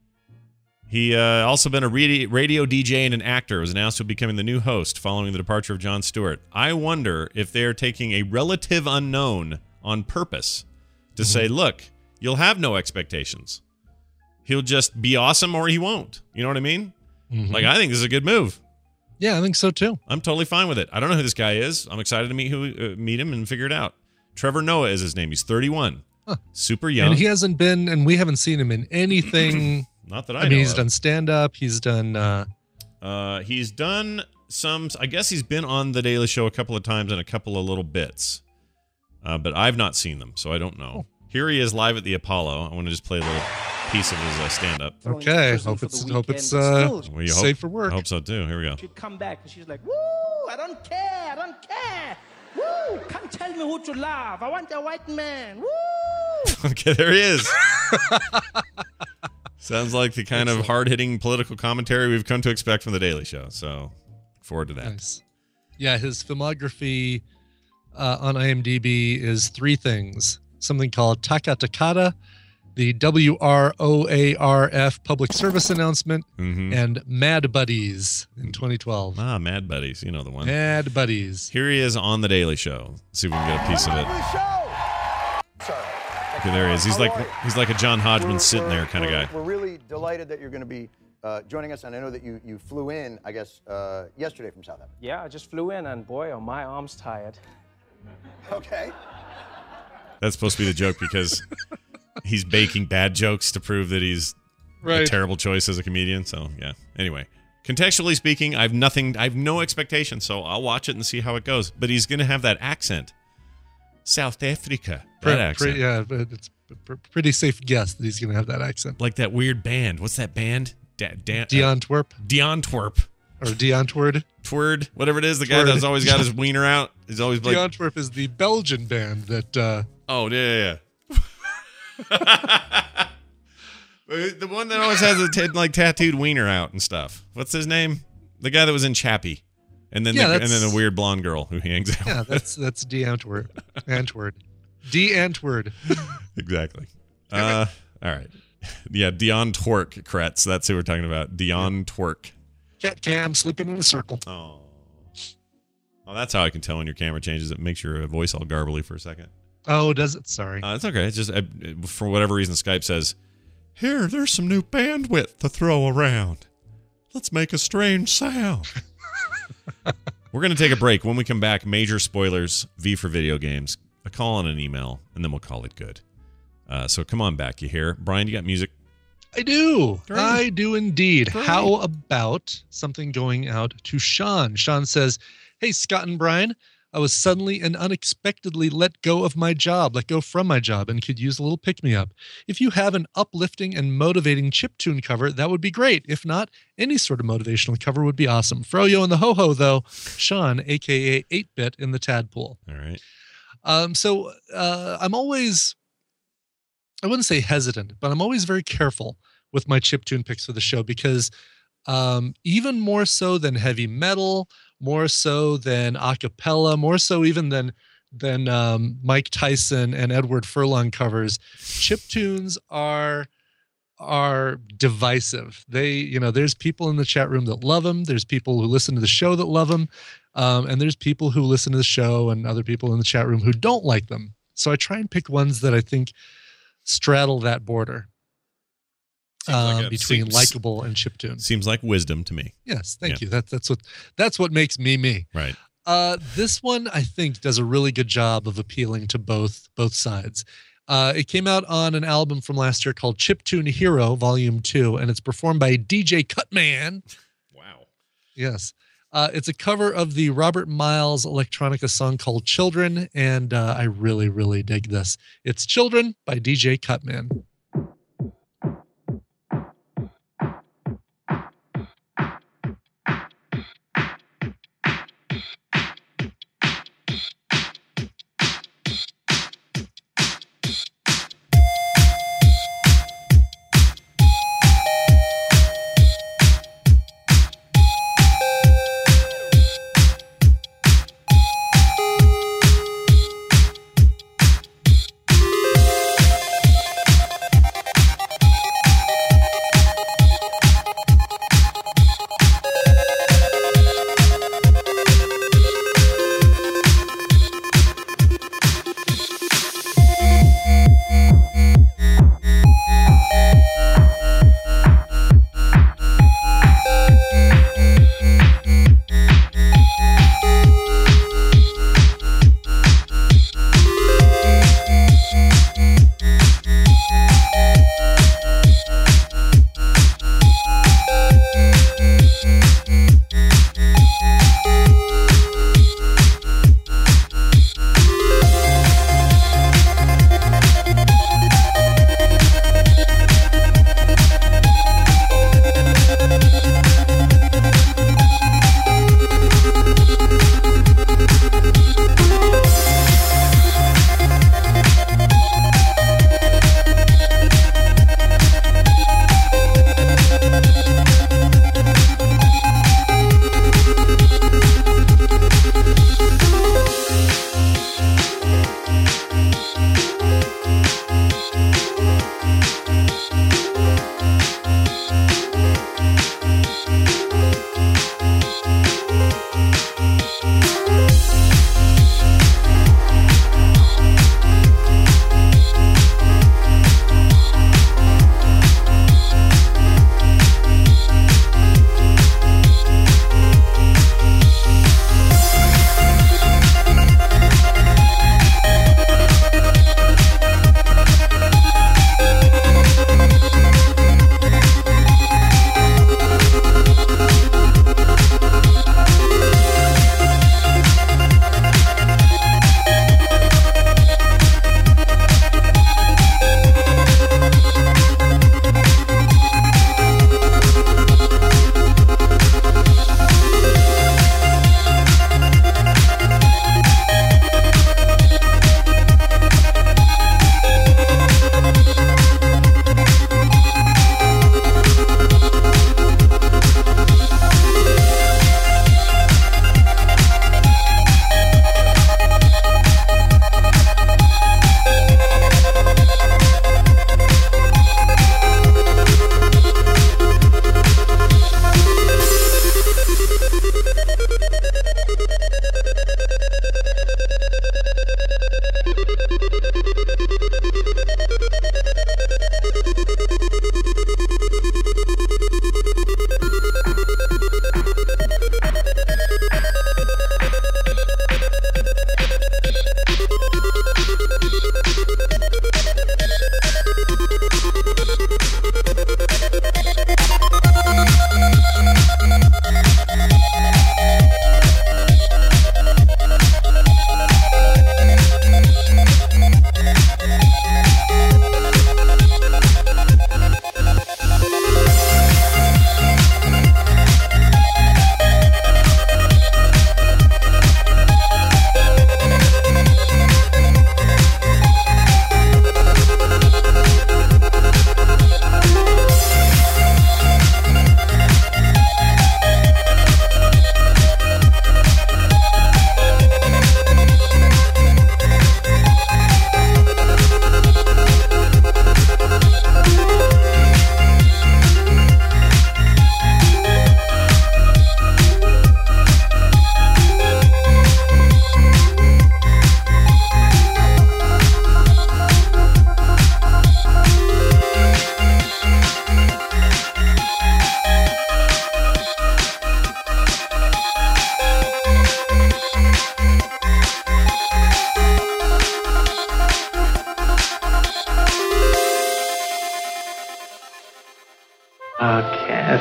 He uh, also been a radio, radio D J and an actor. Was announced to be becoming the new host following the departure of Jon Stewart. I wonder if they're taking a relative unknown on purpose to say, look, you'll have no expectations. He'll just be awesome or he won't. You know what I mean? Mhm. Like, I think this is a good move. Yeah, I think so too. I'm totally fine with it. I don't know who this guy is. I'm excited to meet who uh, meet him and figure it out. Trevor Noah is his name. He's thirty-one. Huh. Super young. And he hasn't been, and we haven't seen him in anything. Not that I, I mean, know he's of. done stand up. He's done. Uh, Uh, he's done some. I guess he's been on the Daily Show a couple of times and a couple of little bits, uh, but I've not seen them, so I don't know. Here he is live at the Apollo. I want to just play a little piece of his uh, stand up. okay, hope it's hope it's uh, Well, you safe hope, for work. I hope so too. Here we go. She'd come back and she's like, woo, I don't care, I don't care. Woo, come tell me who to love. I want a white man. Woo. Okay, there he is. Sounds like the kind of hard-hitting political commentary we've come to expect from the Daily Show. So, look forward to that. Nice. Yeah, his filmography uh, on IMDb is three things: something called Taka Takata, the W R O A R F public service announcement, Mhm. and Mad Buddies in twenty twelve. Ah, Mad Buddies, you know the one. Mad Buddies. Here he is on the Daily Show. Let's see if we can get a piece of it. Okay, there he is. He's like he's like a John Hodgman sitting there kind of guy. We're really delighted that you're going to be uh, joining us, and I know that you, you flew in, I guess, uh, yesterday from South Africa. Yeah, I just flew in and boy, are my arms tired. Okay. That's supposed to be the joke because he's baking bad jokes to prove that he's a Right. terrible choice as a comedian. So yeah. Anyway, contextually speaking, I've nothing. I have no expectation. So I'll watch it and see how it goes. But he's gonna have that accent, South Africa. That Pre- accent. pre- yeah, but it's a pr- pretty safe guess that he's going to have that accent. Like that weird band. What's that band? Da- da- Dion Twerp Dion Twerp. or Dion Twerd. Twerd, whatever it is, the guy Twerd. that's always got his wiener out. He's always like, Dion Twerp is the Belgian band that. Uh, oh yeah, yeah. yeah. The one that always has a t- like tattooed wiener out and stuff. What's his name? The guy that was in Chappie, and then Yeah, the, and that's- then a weird blonde girl who he hangs out. yeah, with. that's that's D Antwoord. Antwoord. D Antwoord. Exactly. Uh, all right. Yeah, Dion Twerk, Kretz. That's who we're talking about. Dion Twerk. Cat Cam sleeping in a circle. Oh. Oh, that's how I can tell when your camera changes. It makes your voice all garbly for a second. Oh, does it? Sorry. Uh, it's okay. It's just, uh, for whatever reason, Skype says, here, there's some new bandwidth to throw around. Let's make a strange sound. We're going to take a break. When we come back, major spoilers, V for video games, a call and an email, and then we'll call it good. Uh, so come on back, you hear? Brian, you got music? I do. Great. I do indeed. Great. How about something going out to Sean? Sean says, hey, Scott and Brian, I was suddenly and unexpectedly let go of my job, let go from my job, and could use a little pick-me-up. If you have an uplifting and motivating chiptune cover, that would be great. If not, any sort of motivational cover would be awesome. Froyo and the Ho-Ho, though. Sean, a k a eight-Bit in the Tadpool. All right. Um, so uh, I'm always, I wouldn't say hesitant, but I'm always very careful with my chiptune picks for the show because um, even more so than heavy metal, more so than a cappella, more so even than than um, Mike Tyson and Edward Furlong covers, chiptunes are are divisive. They, you know, there's people in the chat room that love them. There's people who listen to the show that love them. Um, and there's people who listen to the show and other people in the chat room who don't like them. So I try and pick ones that I think straddle that border um, like a- between seems- likable and chiptune. Seems like wisdom to me. Yes, thank Yeah. you. That, that's what that's what makes me me. Right. Uh, this one I think does a really good job of appealing to both both sides. Uh, it came out on an album from last year called Chiptune Hero Volume Two, and it's performed by D J Cutman. Wow. Yes, uh, it's a cover of the Robert Miles electronica song called "Children," and uh, I really really dig this. It's "Children" by D J Cutman.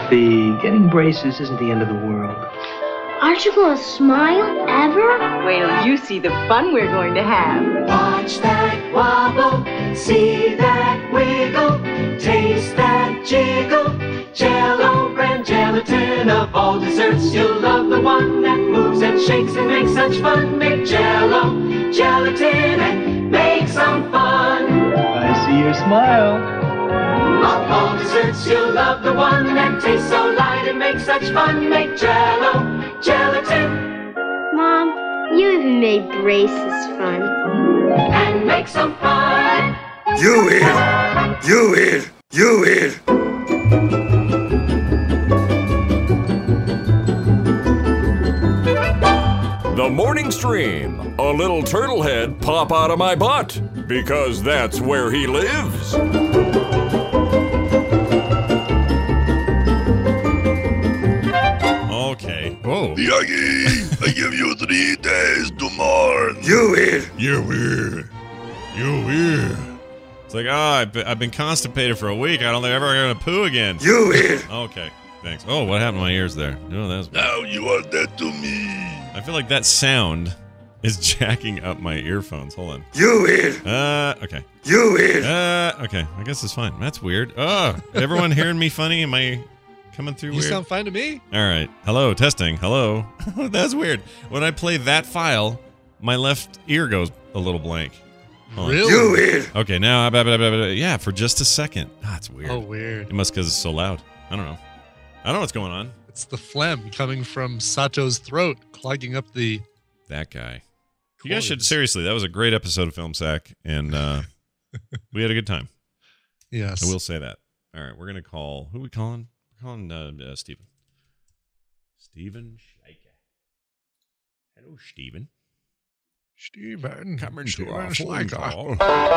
Sophie, getting braces isn't the end of the world. Aren't you going to smile ever? Wait till you see the fun we're going to have. Watch that wobble, see that wiggle, taste that jiggle. Jell-O brand gelatin, of all desserts you'll love the one that moves and shakes and makes such fun. Make Jell-O gelatin and make some fun. I see your smile. Of all desserts you'll love the one that tastes so light and makes such fun. Make Jell-O gelatin. Mom, you even made braces fun. And make some fun. You win. You win. You win. The morning stream. A little turtle head pop out of my butt because that's where he lives. Okay. Whoa. Miyagi, I give you three days to mourn. You win. You weird. You weird. It's like, oh, I've been, I've been constipated for a week. I don't think I'm ever going to poo again. You win. Okay. Thanks. Oh, what happened to my ears there? Oh, that's. Now you are dead to me. I feel like that sound is jacking up my earphones. Hold on. You win. Uh, okay. You win. Uh, okay. I guess it's fine. That's weird. Oh, everyone hearing me funny? Am I coming through You weird? sound fine to me. All right. Hello, testing. Hello. That's weird. When I play that file, my left ear goes a little blank. Hold on. Really? You win. Okay, now, blah, blah, blah, blah, blah. Yeah, for just a second. That's weird. Oh, weird. It must because it's so loud. I don't know. I don't know what's going on. It's the phlegm coming from Sato's throat, clogging up the. That guy. You guys should, seriously, that was a great episode of Film Sack, and uh, we had a good time. Yes. I will say that. All right, we're going to call, who are we calling? We're calling uh, uh, Steven. Steven Schleicher. Hello, Steven. Steven. Coming to Steven our phone Schleicher. call.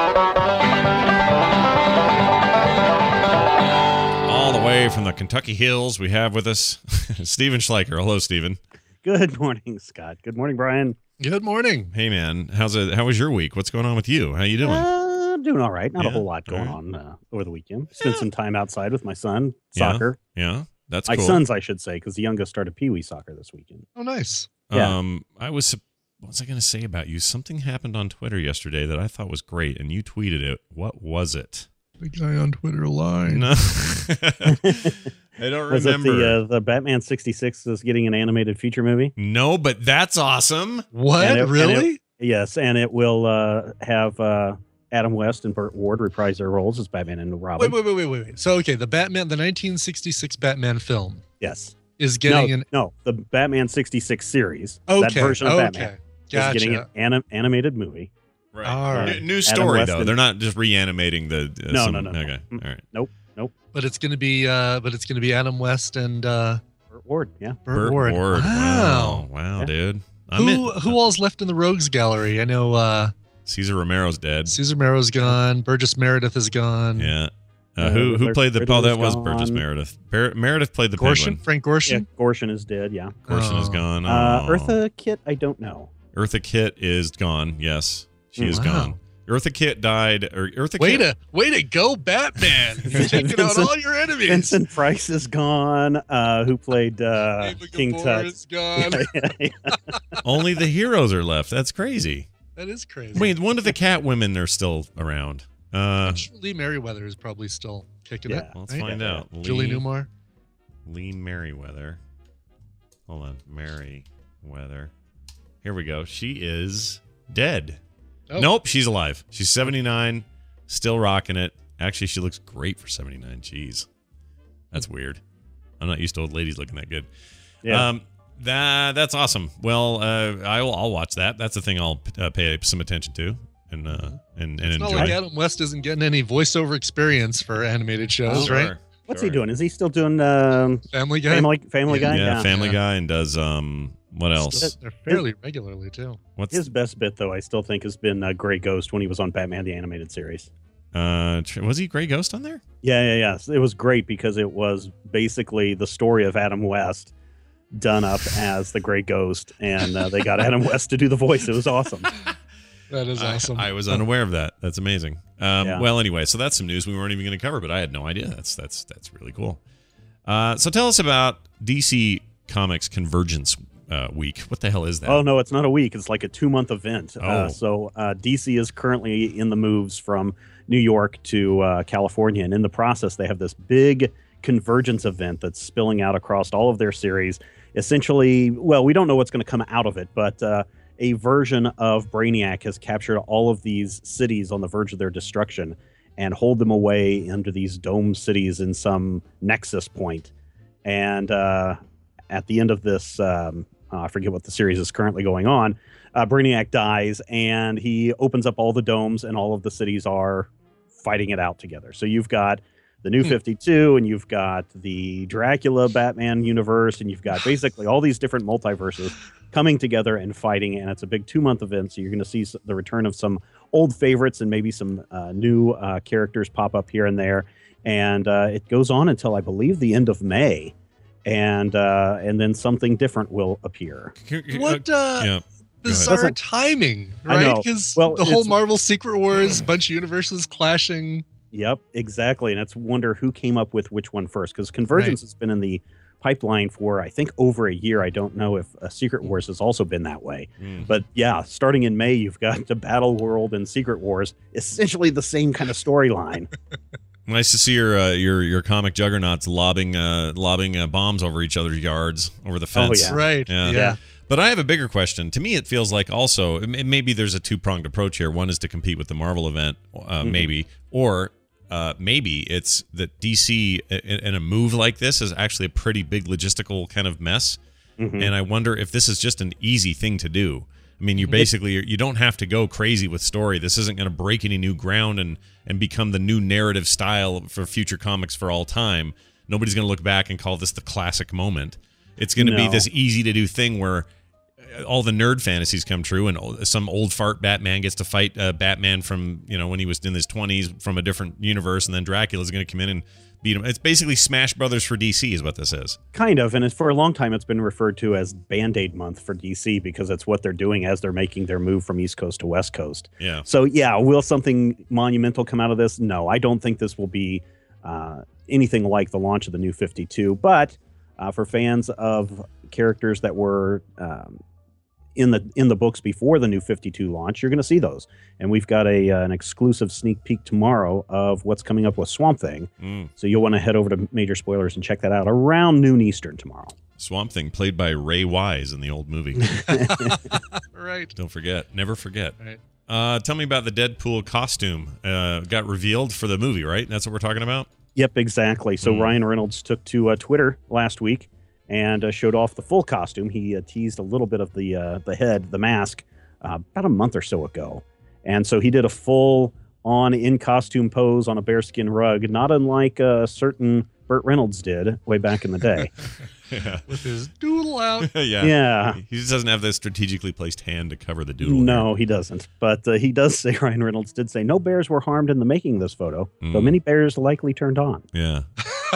All the way from the Kentucky hills, we have with us Steven Schleicher. Hello, Steven. Good morning, Scott. Good morning, Brian. Good morning. Hey, man. How's it? How was your week? What's going on with you? How you doing? Uh, doing all right. Not Yeah, a whole lot going all on uh, over the weekend. Spent some time outside with my son, soccer. Yeah, yeah, that's my cool. sons, I should say, because the youngest started Pee Wee soccer this weekend. Oh, nice. Yeah. Um, I was. What was I going to say about you? Something happened on Twitter yesterday that I thought was great, and you tweeted it. What was it? The guy on Twitter lied. No, I don't Was remember. it the uh, the Batman sixty-six is getting an animated feature movie? No, but that's awesome. What? And it- and really? it- yes, and it will uh, have uh, Adam West and Burt Ward reprise their roles as Batman and Robin. Wait, wait, wait, wait, wait, wait. So, okay, the Batman, the nineteen sixty-six Batman film Yes. is getting no, an. no, the Batman sixty-six series. Okay. That version of okay. Batman Gotcha. is getting an anim- animated movie. Right. All right. New, new Adam story West though. and- They're not just reanimating the. Uh, No, some, no, no, no. Okay. Mm. All right. Nope, nope. But it's going to be. Uh, but it's going to be Adam West and uh, Burt Ward, yeah. Burt, Ward. Wow. Wow. Wow, Yeah. dude. I'm Who in. who all's left in the Rogues Gallery? I know uh, Caesar Romero's dead. Caesar Mero's gone. Burgess Meredith is gone. Yeah. Uh, Uh, who who Riddler- played the? Riddler Oh, that was was Burgess gone. Meredith. Bar- Meredith played the Gorshin, Penguin. Frank Yeah, Gorshin. Gorshin is dead, yeah. Gorshin is Oh. gone. Uh, Oh. Eartha Kitt, I don't know. Eartha Kitt is gone. Yes, she is Wow. gone. Eartha Kitt died. Or Eartha Way Kitt. to way to go, Batman! You're taking out Vincent- all your enemies. Vincent Price is gone, uh, who played uh, Ava King Gabor Tut. is gone. Yeah, yeah, yeah. Only the heroes are left. That's crazy. That is crazy. Wait, one of the cat women are still around. Uh, I'm sure Lee Merriweather is probably still kicking Yeah. it. let's right? find out. Julie Lee- Newmar. Lee Merriweather. Hold on, Merriweather. Here we go. She is dead. Oh. Nope, she's alive. She's seventy-nine, still rocking it. Actually, she looks great for seventy-nine. Jeez, that's weird. I'm not used to old ladies looking that good. Yeah. Um, that that's awesome. Well, uh, I'll I'll watch that. That's the thing I'll uh, pay some attention to and uh and and It's enjoy. not like Adam West isn't getting any voiceover experience for animated shows, Sure, right? What's sure. he doing? Is he still doing um, Family Guy. Family Family Guy? Yeah, Family Yeah. Guy, and does um what else? They're fairly regularly too. What's His best bit, though, I still think, has been uh, Grey Ghost when he was on Batman the Animated Series. uh tr- was he Grey Ghost on there? Yeah, yeah, yeah. It was great because it was basically the story of Adam West done up as the Grey Ghost, and uh, they got Adam West to do the voice. It was awesome. That is I- awesome. I, was unaware of that. That's amazing. Um, Yeah. Well, anyway, so that's some news we weren't even going to cover, but I had no idea. That's that's that's really cool. Uh, so tell us about D C Comics Convergence uh, Week. What the hell is that? Oh, no, it's not a week. It's like a two-month event. Oh. Uh, so uh, D C is currently in the moves from New York to uh, California. And in the process, they have this big convergence event that's spilling out across all of their series. Essentially, well, we don't know what's going to come out of it, but uh, a version of Brainiac has captured all of these cities on the verge of their destruction and hold them away under these dome cities in some nexus point. And uh, at the end of this, um, uh, I forget what the series is currently going on, uh, Brainiac dies, and he opens up all the domes, and all of the cities are fighting it out together. So you've got the New fifty-two, and you've got the Dracula Batman universe, and you've got basically all these different multiverses coming together and fighting, and it's a big two-month event, so you're going to see the return of some old favorites and maybe some uh, new uh, characters pop up here and there, and uh, it goes on until, I believe, the end of May, and uh, and then something different will appear. What uh, yeah. bizarre Doesn't- timing, I right? know. Because Well, the whole it's- Marvel Secret Wars, bunch of universes clashing. Yep, exactly. And it's wonder who came up with which one first, because Convergence Right. has been in the pipeline for, I think, over a year. I don't know if uh, Secret Wars has also been that way. Mm. But yeah, starting in May, you've got the Battle World and Secret Wars, essentially the same kind of storyline. Nice to see your uh, your your comic juggernauts lobbing uh, lobbing uh, bombs over each other's yards over the fence. yeah. Right. Yeah. Yeah. But I have a bigger question. To me, it feels like also it may- maybe there's a two pronged approach here. One is to compete with the Marvel event, uh, Mhm. maybe, or uh, maybe it's that D C in, in a move like this is actually a pretty big logistical kind of mess. Mhm. And I wonder if this is just an easy thing to do. I mean, you basically you don't have to go crazy with story. This isn't going to break any new ground and and become the new narrative style for future comics for all time. Nobody's going to look back and call this the classic moment. It's going to be No. this easy to do thing where all the nerd fantasies come true, and some old fart Batman gets to fight uh, Batman from, you know, when he was in his twenties from a different universe, and then Dracula's going to come in and beat him. It's basically Smash Brothers for D C is what this is. Kind of, and it's, for a long time it's been referred to as Band-Aid month for D C because it's what they're doing as they're making their move from East Coast to West Coast. Yeah. So yeah, will something monumental come out of this? No, I don't think this will be uh, anything like the launch of the New fifty-two, but uh, for fans of characters that were um, in the in the books before the New fifty-two launch, you're going to see those. And we've got a uh, an exclusive sneak peek tomorrow of what's coming up with Swamp Thing. Mm. So you'll want to head over to Major Spoilers and check that out around noon Eastern tomorrow. Swamp Thing, played by Ray Wise in the old movie. Right. Don't forget. Never forget. Right. Uh, tell me about the Deadpool costume. Uh, got revealed for the movie, right? That's what we're talking about? Yep, exactly. So Mm. Ryan Reynolds took to uh, Twitter last week and uh, showed off the full costume. He uh, teased a little bit of the uh, the head, the mask, uh, about a month or so ago. And so he did a full on in costume pose on a bearskin rug, not unlike a certain Burt Reynolds did way back in the day. Yeah. With his doodle out. yeah. Yeah. He just doesn't have the strategically placed hand to cover the doodle. No, he doesn't. But uh, he does say, Ryan Reynolds did say, no bears were harmed in the making of this photo, though Mm. many bears likely turned on. Yeah.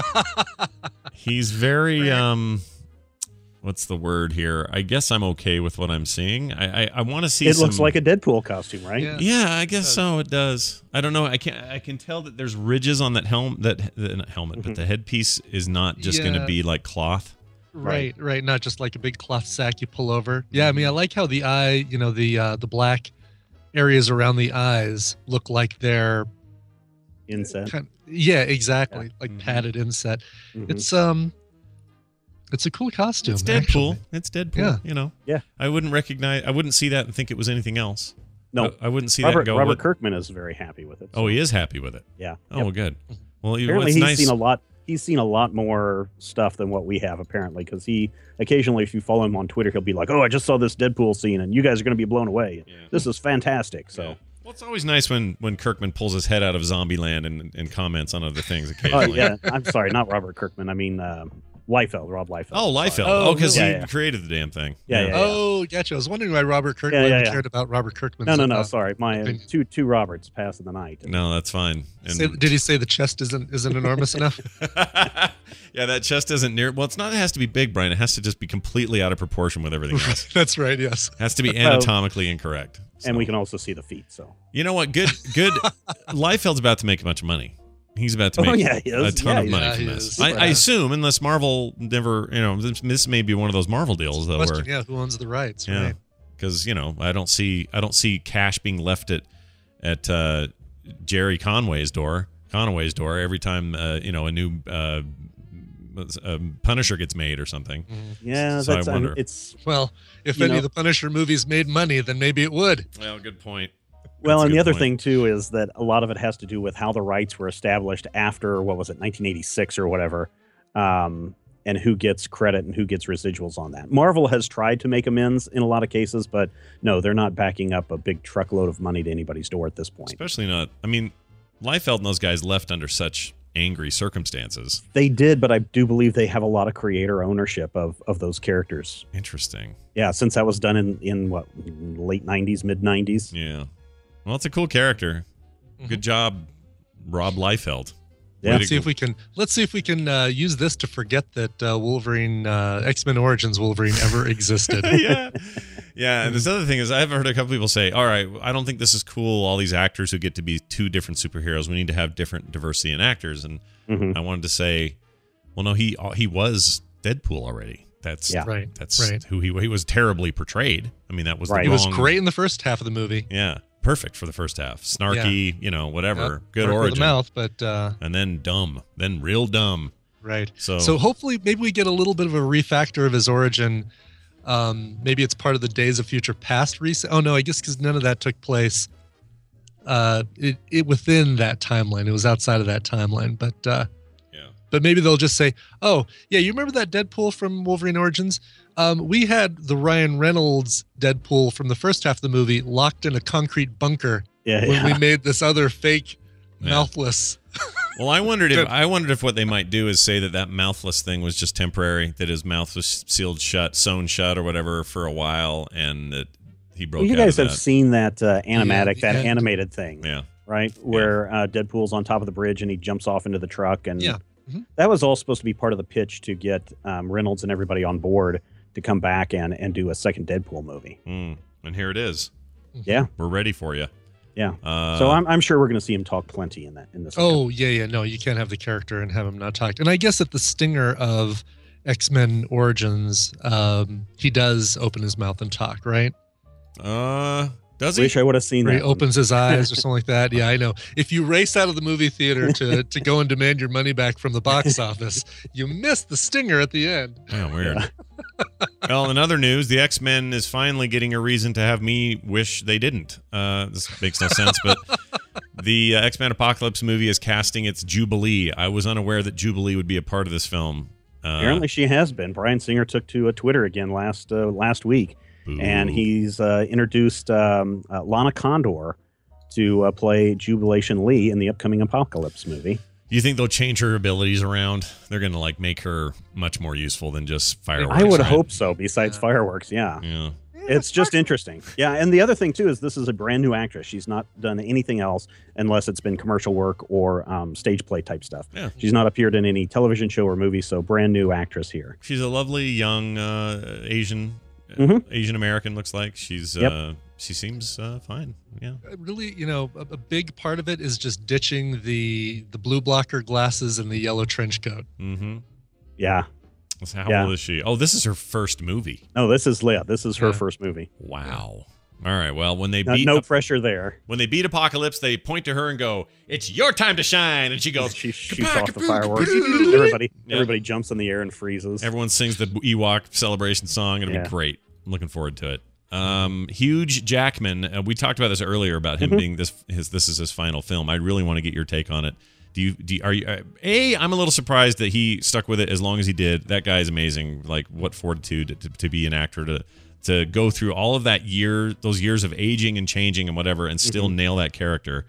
He's very um what's the word here? I guess I'm okay with what I'm seeing. I I, I want to see It some, looks like a Deadpool costume, right? Yeah. Yeah, I guess so. It does. I don't know. I can I can tell that there's ridges on that helm that the, not helmet, but the headpiece is not just going to Yeah. be like cloth. Right, right. Not just like a big cloth sack you pull over. Yeah, I mean, I like how the eye, you know, the uh, the black areas around the eyes look like they're Inset. kind yeah, exactly, like padded inset. Mhm. It's um, it's a cool costume. It's Deadpool. actually. It's Deadpool. Yeah. You know. Yeah. I wouldn't recognize. I wouldn't see that and think it was anything else. No, I, I wouldn't see that Robert, and go. Robert what- Kirkman is very happy with it. Oh, he is happy with it. Yeah. Oh, Yep. well, good. Well, you know, Apparently, it's he's nice. seen a lot. He's seen a lot more stuff than what we have, apparently, because he occasionally, if you follow him on Twitter, he'll be like, "Oh, I just saw this Deadpool scene, and you guys are going to be blown away. This is fantastic." So, Yeah. Well, it's always nice when when Kirkman pulls his head out of Zombieland and and comments on other things oh occasionally. yeah, I'm sorry, not Robert Kirkman. I mean um, Liefeld, Rob Liefeld. Oh, Sorry. Liefeld. Oh, Oh, because really? he Yeah, yeah. created the damn thing. Yeah, yeah, yeah. Oh, gotcha. I was wondering why Robert Kirkman Yeah, yeah, yeah. cared about Robert Kirkman. No, no, no. Sorry, my uh, two two Roberts passing the night. No, that's fine. And Say, did he say the chest isn't isn't enormous enough? yeah, that chest isn't near. Well, it's not. It has to be big, Brian. It has to just be completely out of proportion with everything else. That's right. Yes. It has to be Well, anatomically incorrect. And we can also see the feet. So You know what? Good, good. Liefeld's about to make a bunch of money He's about to Oh, make yeah, he a is. ton Yeah, of he money is. from Yeah, he this. is. I, But, I uh, assume, unless Marvel never, you know, this, this may be one of those Marvel deals though, Question, where yeah, who owns the rights? yeah, Right. because you know, I don't see, I don't see cash being left at at uh, Jerry Conway's door, Conway's door every time uh, you know a new uh, uh, Punisher gets made or something. Yeah, so that's I wonder. it's Well, if You any know- of the Punisher movies made money, then maybe it would. Well, good point. Well, That's a and the good other point. thing too is that a lot of it has to do with how the rights were established after what was it, nineteen eighty-six or whatever, um, and who gets credit and who gets residuals on that. Marvel has tried to make amends in a lot of cases, but no, they're not backing up a big truckload of money to anybody's door at this point. Especially not. I mean, Liefeld and those guys left under such angry circumstances. They did, but I do believe they have a lot of creator ownership of of those characters. Interesting. Yeah, since that was done in in what late nineties, mid nineties. Yeah. Well, it's a cool character. Good job, Rob Liefeld. Yeah. Way Let's to see go. if we can. Let's see if we can uh, use this to forget that uh, Wolverine, uh, X-Men Origins Wolverine, ever existed. yeah. Yeah. And this other thing is, I've heard a couple people say, all right, I don't think this is cool. All these actors who get to be two different superheroes. We need to have different diversity in actors. And Mhm. I wanted to say, well, no, he he was Deadpool already. That's Yeah. Right, That's right. who he he was terribly portrayed. I mean, that was Right. the He was wrong- great in the first half of the movie. Yeah. Perfect for the first half. Snarky, you know, whatever. Yep. Good Work with origin. the mouth, but uh, And then dumb. Then real dumb. right. So, So hopefully, maybe we get a little bit of a refactor of his origin. Um, maybe it's part of the Days of Future Past reset. Oh no, I guess because none of that took place. Uh, it it within that timeline. It was outside of that timeline, but uh, yeah. But maybe they'll just say, "Oh, yeah, you remember that Deadpool from Wolverine Origins? Um, we had the Ryan Reynolds Deadpool from the first half of the movie locked in a concrete bunker Yeah, when yeah. we made this other fake Yeah. mouthless." Well, I wondered if I wondered if what they might do is say that that mouthless thing was just temporary, that his mouth was sealed shut, sewn shut, or whatever for a while, and that he broke. Well, you out guys of have that. seen that uh, animatic, Yeah, that and- animated thing, Yeah. right? Where uh, Deadpool's on top of the bridge and he jumps off into the truck, and Yeah. Mhm. that was all supposed to be part of the pitch to get um, Reynolds and everybody on board to come back and and do a second Deadpool movie. Mm. And here it is. Yeah, We're ready for you. yeah. Uh, so I'm I'm sure we're going to see him talk plenty in that in this. Oh yeah, yeah. No, you can't have the character and have him not talk. And I guess at the stinger of X-Men Origins, um, he does open his mouth and talk, right? Uh, does he? Wish I would have seen Where he that. one. opens his eyes or something like that. Yeah, I know. If you race out of the movie theater to to go and demand your money back from the box office, you miss the stinger at the end. Oh, weird. Well, in other news, the X-Men is finally getting a reason to have me wish they didn't. Uh, this makes no sense, but the uh, X-Men Apocalypse movie is casting its Jubilee. I was unaware that Jubilee would be a part of this film. Uh, Apparently, she has been. Brian Singer took to uh, Twitter again last uh, last week, Ooh. and he's uh, introduced um, uh, Lana Condor to uh, play Jubilation Lee in the upcoming Apocalypse movie. Do you think they'll change her abilities around? They're going to like make her much more useful than just fireworks. I would right? hope so. Besides fireworks, yeah. Yeah. It's just interesting. Yeah, and the other thing too is this is a brand new actress. She's not done anything else unless it's been commercial work or um, stage play type stuff. Yeah. She's not appeared in any television show or movie, so brand new actress here. She's a lovely young uh, Asian Mhm. Asian American. Looks like she's. Yep. Uh, she seems uh, fine. Yeah. Really, you know, a, a big part of it is just ditching the the blue blocker glasses and the yellow trench coat. Mm-hmm. Yeah. How Yeah. old is she? Oh, this is her first movie. No, this is Leah. This is her Yeah. first movie. Wow. All right. Well, when they No, beat no pressure there. when they beat Apocalypse, they point to her and go, "It's your time to shine." And she goes, She shoots off the fireworks. Everybody, Yeah. everybody jumps in the air and freezes. Everyone sings the Ewok celebration song. It'll Yeah. be great. I'm looking forward to it. Um, Hugh Jackman. Uh, we talked about this earlier about him Mhm. being this. His this is his final film. I really want to get your take on it. Do you? Do you, are you? Uh, a. I'm a little surprised that he stuck with it as long as he did. That guy's amazing. Like what fortitude to, to be an actor to to go through all of that year, those years of aging and changing and whatever, and still Mhm. nail that character.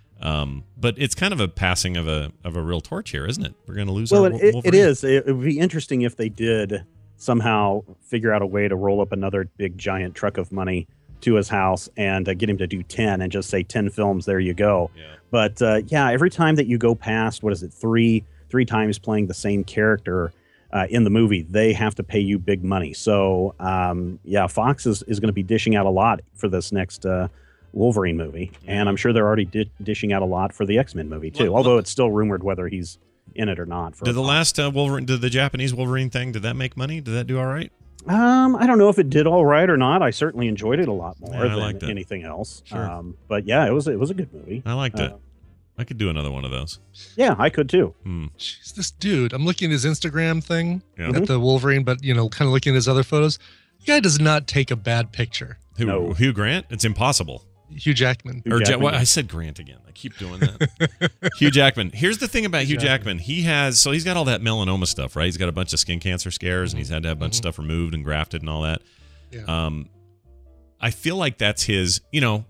Um, but it's kind of a passing of a of a real torch here, isn't it? We're going to lose. Well, our it, Wol- it, it Wolverine. is. It, it would be interesting if they did somehow figure out a way to roll up another big giant truck of money to his house and uh, get him to do ten and just say ten films. There you go. Yeah. But uh, yeah, every time that you go past, what is it, three three times playing the same character uh, in the movie, they have to pay you big money. So um, yeah, Fox is, is going to be dishing out a lot for this next uh, Wolverine movie, and I'm sure they're already di- dishing out a lot for the X-Men movie too. Well, although it's still rumored whether he's in it or not. For did the last uh, Wolverine, did the Japanese Wolverine thing, did that make money? Did that do all right? Um, I don't know if it did all right or not. I certainly enjoyed it a lot more Yeah, I than liked it. anything else. Sure. Um, but yeah, it was it was a good movie. I liked Uh, it. I could do another one of those. Yeah, I could too. Hmm. Jeez, this dude, I'm looking at his Instagram thing Yeah. at the Wolverine, but you know, kind of looking at his other photos. The guy does not take a bad picture. Who, No. Hugh Grant? It's impossible. Hugh Jackman. Hugh or Ja- Jackman, what, yeah. I said Grant again. I keep doing that. Hugh Jackman. Here's the thing about Hugh Jackman. He has so he's got all that melanoma stuff, right? He's got a bunch of skin cancer scares, and he's had to have a bunch of stuff removed and grafted and all that. Yeah. Um, I feel like that's his. You know,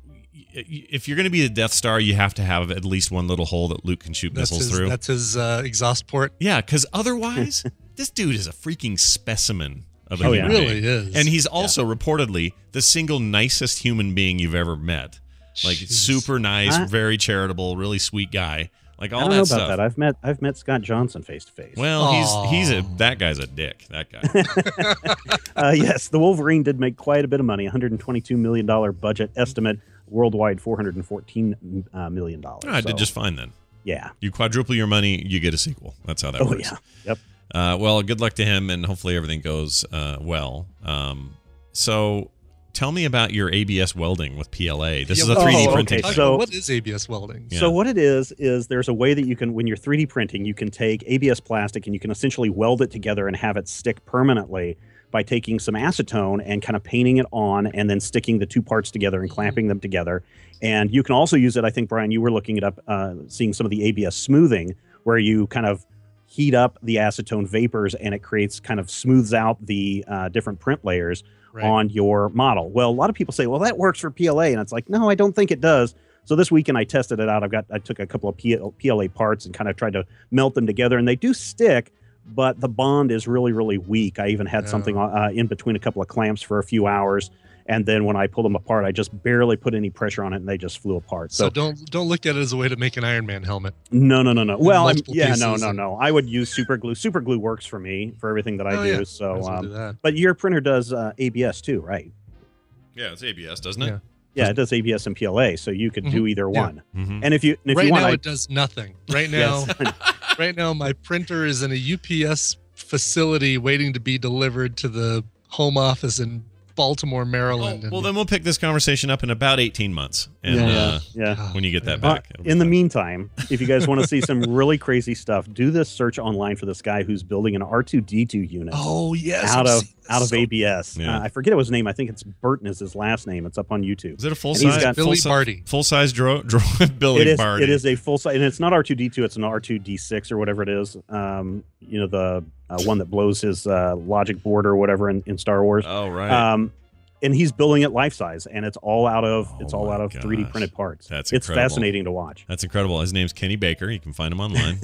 if you're going to be the Death Star, you have to have at least one little hole that Luke can shoot That's missiles his, through. that's his uh, exhaust port. Yeah, because otherwise, this dude is a freaking specimen of a Oh, human yeah. being. Really is. And he's also reportedly the single nicest human being you've ever met. Like Jeez. super nice, I- very charitable, really sweet guy. Like I all don't that know about stuff. that. I've met I've met Scott Johnson face to face. Well, Aw. he's he's a that guy's a dick. That guy. Uh, yes, the Wolverine did make quite a bit of money. one hundred twenty-two million dollars budget estimate, worldwide four hundred fourteen uh, million dollars. I did So, just fine then. yeah. You quadruple your money, you get a sequel. That's how that Oh works. yeah. Yep. Uh, well, good luck to him, and hopefully everything goes uh, well. Um, so, tell me about your A B S welding with P L A. This Yeah, is a well, three D oh, printing. okay, Talk so- about what is A B S welding? Yeah. So what it is is there's a way that you can, when you're three D printing, you can take A B S plastic and you can essentially weld it together and have it stick permanently by taking some acetone and kind of painting it on and then sticking the two parts together and clamping them together. And you can also use it. I think Brian, you were looking it up, uh, seeing some of the A B S smoothing, where you kind of heat up the acetone vapors and it creates kind of smooths out the uh, different print layers Right. on your model. Well, a lot of people say, well, that works for P L A. And it's like, no, I don't think it does. So this weekend I tested it out. I've got, I took a couple of P L A parts and kind of tried to melt them together, and they do stick, but the bond is really, really weak. I even had Yeah. something uh, in between a couple of clamps for a few hours. And then when I pulled them apart, I just barely put any pressure on it and they just flew apart. So So, don't don't look at it as a way to make an Iron Man helmet. no, no, no, no. Well, I'm, multiple yeah, no, pieces no, and- no. I would use super glue. Super glue works for me for everything that I Oh, do. yeah. So, Might as well um, do that. but your printer does uh, A B S too, right? Yeah, it's A B S, doesn't it? Yeah. Yeah, it does A B S and P L A, so you could do Mhm. either Yeah. one. Mhm. And if you and if Right you want, now I, it does nothing. Right now, Yes. right now my printer is in a U P S facility waiting to be delivered to the home office in Baltimore, Oh, Maryland. well, and- then we'll pick this conversation up in about eighteen months. And Yeah. uh, yeah. Oh, when you get that man. back. it'll be In the fun. meantime, if you guys want to see some really crazy stuff, do this search online for this guy who's building an R two D two unit Oh yes, out I've of seen this out of so- A B S. Yeah. Uh, I forget his name. I think it's Burton is his last name. It's up on YouTube. Is it a full And he's size? got- Billy full, Barty. Full size draw, draw Billy It is. Barty. It is a full size, and it's not R two D two. It's an R two D six or whatever it is. Um, you know, the uh, one that blows his uh, logic board or whatever in, in Star Wars. Oh right. Um, and he's building it life size, and it's all out of Oh it's all my out of three D gosh. printed parts. That's it's incredible. fascinating to watch. That's incredible. His name's Kenny Baker. You can find him online.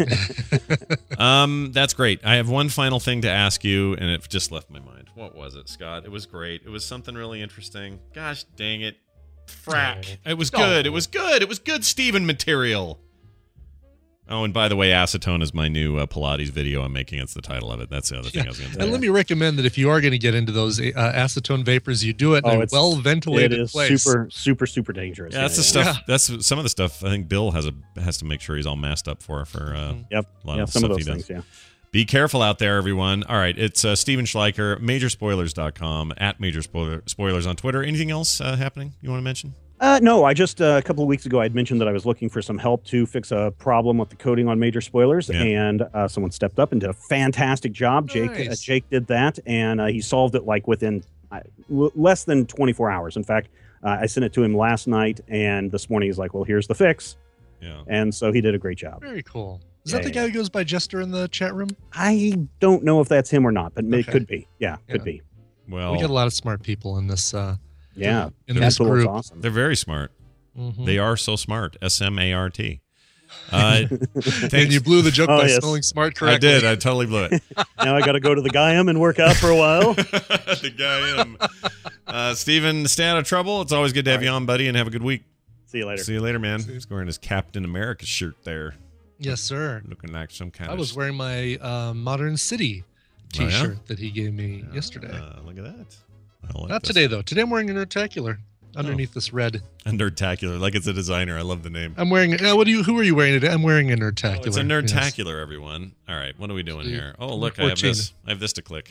um, that's great. I have one final thing to ask you, and it just left my mind. What was it, Scott? It was great. It was something really interesting. Gosh dang it. Frack. It was good. It was good. It was good Steven material. Oh, and by the way, acetone is my new uh, Pilates video I'm making. It's the title of it. That's the other thing Yeah. I was going to And say. let me recommend that if you are going to get into those uh, acetone vapors, you do it in Oh, a it's- well ventilated It is place. super, super, super dangerous. Yeah, that's the stuff. That's some of the stuff. I think Bill has a has to make sure he's all masked up for for uh, Yep. a lot Yeah, of the some of stuff those he does. things. Yeah. Be careful out there, everyone. All right, it's uh, Steven Schleicher, major spoilers dot com, at Major Spoiler, Spoilers on Twitter. Anything else uh, happening you want to mention? Uh, no, I just uh, a couple of weeks ago I had mentioned that I was looking for some help to fix a problem with the coding on Major Spoilers, Yeah. and uh, someone stepped up and did a fantastic job. Jake, uh, Nice. Jake did that, and uh, he solved it like within uh, w- less than twenty-four hours. In fact, uh, I sent it to him last night, and this morning he's like, "Well, here's the fix," Yeah. and so he did a great job. Very cool. Is Yeah, that the yeah, guy who goes by Jester in the chat room? I don't know if that's him or not, but it Okay. could be. Yeah, could Yeah. be. Well, We got a lot of smart people in this. Uh, Yeah, in this Castle is group. awesome. they're very smart. Mhm. They are so smart. S M A R T. Uh, And thanks. you blew the joke Oh, by yes. spelling smart I correctly. did. I totally blew it. Now I got to go to the Gaiam and work out for a while. The guy am. Uh, Steven, stay out of trouble. It's always good to have you on, buddy, and have a good week. See you later. See you later, man. He's wearing his Captain America shirt there, Yes, sir. looking like some kind I of. was wearing my uh, Modern City Oh, yeah? T-shirt that he gave me yesterday. Uh, look at that. I like Not this. today, though. Today I'm wearing an Intertacular. underneath this red. A Nerdtacular, like it's a designer. I love the name. I'm wearing. Uh, what do you? Who are you wearing it? I'm wearing a Nerdtacular. Oh, it's a Nerdtacular, yes. everyone. All right, what are we doing See, here? Oh, look, I have fourteen. this. I have this to click.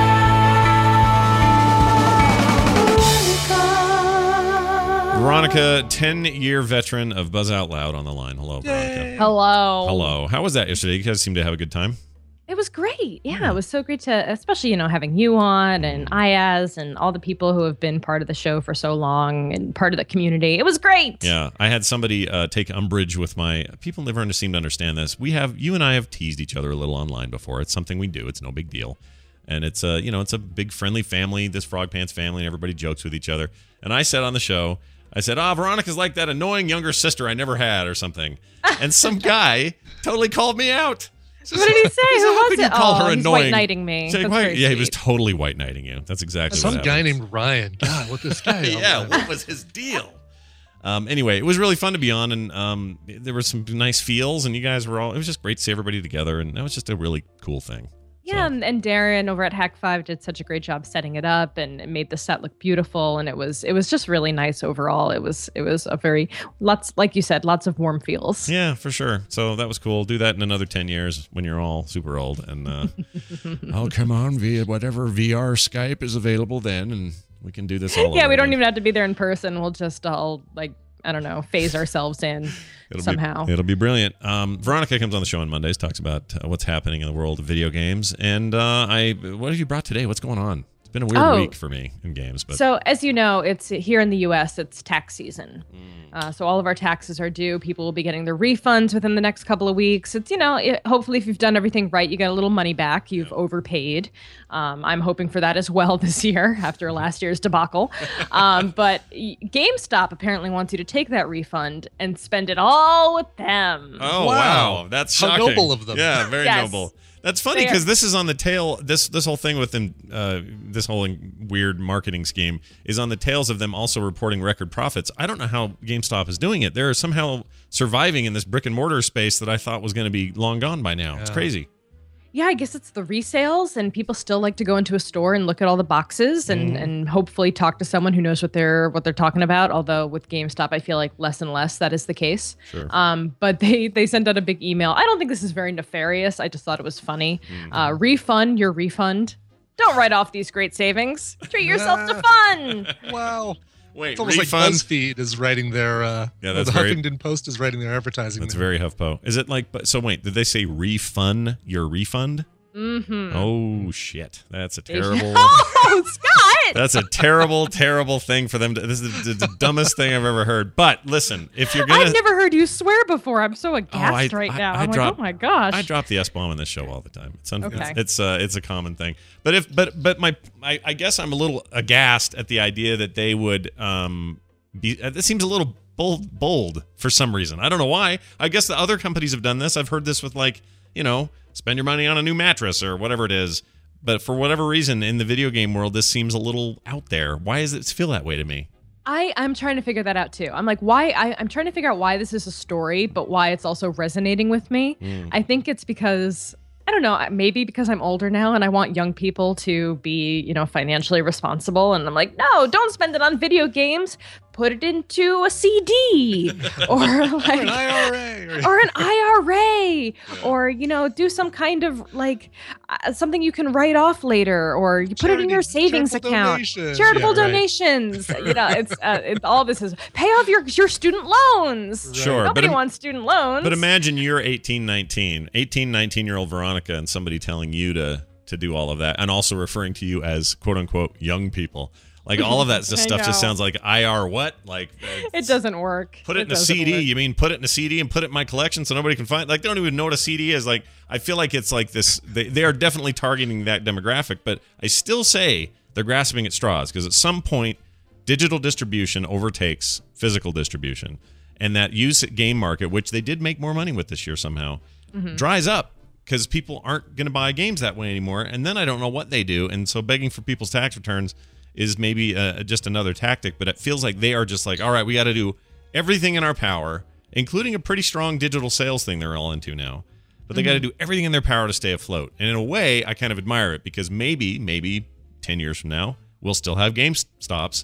Veronica, ten-year veteran of Buzz Out Loud on the line. Hello, Veronica. Hello. Hello. How was that yesterday? You guys seem to have a good time. It was great. Yeah, it was so great to, especially, you know, having you on and Ayaz and all the people who have been part of the show for so long and part of the community. It was great. Yeah, I had somebody uh, take umbrage with my, people never seem to understand this. We have, you and I have teased each other a little online before. It's something we do. It's no big deal. And it's a, you know, it's a big friendly family, this Frog Pants family, and everybody jokes with each other. And I said on the show, I said, ah, oh, Veronica's like that annoying younger sister I never had or something. And some guy totally called me out. What did he say? Who was You it? call oh, her he's annoying. white knighting me. Say, That's why- very yeah, he sweet. was totally white knighting you. That's exactly Some what guy happened. named Ryan. God, what this guy? Yeah, what was his deal? Um, anyway, it was really fun to be on, and um, there were some nice feels, and you guys were all, it was just great to see everybody together, and that was just a really cool thing. Yeah, and, and Darren over at Hack Five did such a great job setting it up, and it made the set look beautiful, and it was it was just really nice overall. It was it was a very lots, like you said, lots of warm feels. Yeah, for sure. So that was cool. Do that in another ten years when you're all super old, and uh, I'll come on via whatever V R Skype is available then, and we can do this all Yeah, over we don't again. even have to be there in person. We'll just all like I don't know, phase ourselves in It'll somehow. Be, it'll be brilliant. Um, Veronica comes on the show on Mondays, talks about uh, what's happening in the world of video games. And uh, I, what have you brought today? What's going on? It's been a weird Oh. week for me in games. But So as you know, it's here in the U S, it's tax season. Uh, so all of our taxes are due. People will be getting their refunds within the next couple of weeks. It's, you know, it, hopefully if you've done everything right, you get a little money back. You've overpaid. Um, I'm hoping for that as well this year after last year's debacle. Um, but y- GameStop apparently wants you to take that refund and spend it all with them. Oh wow, that's How shocking. noble of them. Yeah, very Yes. noble. That's funny They are- because this is on the tail. This this whole thing with them, uh, this whole weird marketing scheme is on the tails of them also reporting record profits. I don't know how GameStop is doing it. They're somehow surviving in this brick and mortar space that I thought was going to be long gone by now. It's Yeah. crazy. Yeah, I guess it's the resales, and people still like to go into a store and look at all the boxes and, Mhm. and hopefully talk to someone who knows what they're what they're talking about. Although with GameStop, I feel like less and less that is the case. Sure. Um, but they they sent out a big email. I don't think this is very nefarious. I just thought it was funny. Mm-hmm. Uh, refund your refund. Don't write off these great savings. Treat yourself to fun. Wow. Wait, It's almost refund? like BuzzFeed is writing their. Uh, Yeah, or that's the very- Huffington Post is writing their advertising. That's there. very HuffPo. Is it like? But so wait, did they say refund your refund? Mm-hmm. Oh shit, that's a terrible. Oh, Scott! That's a terrible, terrible thing for them to. This is the, the dumbest thing I've ever heard. But listen, if you're gonna, I've never heard you swear before. I'm so aghast I- right I- now. I I'm drop- like, oh my gosh. I drop the S bomb in this show all the time. It's un- Okay. it's it's, uh, it's a common thing. But if but but my I, I guess I'm a little aghast at the idea that they would um be. It seems a little bold bold for some reason. I don't know why. I guess the other companies have done this. I've heard this with like you know spend your money on a new mattress or whatever it is. But for whatever reason in the video game world, this seems a little out there. Why does it feel that way to me? I, I'm trying to figure that out too. I'm like, why? I, I'm trying to figure out why this is a story, but why it's also resonating with me. Mm. I think it's because, I don't know, maybe because I'm older now and I want young people to be, you know, financially responsible. And I'm like, no, don't spend it on video games. Put it into a C D or like an I R A. Or, or an I R A or, you know, do some kind of like uh, something you can write off later or you put it in your savings charitable account. donations. Charitable Yeah, right. donations. You know, it's uh, it, all this is pay off your your student loans. Sure, Nobody but im- wants student loans. But imagine you're eighteen, nineteen, eighteen, nineteen year old Veronica and somebody telling you to to do all of that and also referring to you as quote unquote young people. Like all of that just I stuff just know. sounds like I R what? Like uh, It doesn't work. put it, in a doesn't C D. work. You mean put it in a C D and put it in my collection so nobody can find like they don't even know what a C D is. Like I feel like it's like this they, they are definitely targeting that demographic, but I still say they're grasping at straws because at some point digital distribution overtakes physical distribution. And that used game market, which they did make more money with this year somehow, Mhm. dries up because people aren't going to buy games that way anymore. And then I don't know what they do. And so begging for people's tax returns is maybe uh, just another tactic. But it feels like they are just like, all right, we got to do everything in our power, including a pretty strong digital sales thing they're all into now. But they Mhm. got to do everything in their power to stay afloat. And in a way, I kind of admire it because maybe, maybe ten years from now, we'll still have GameStops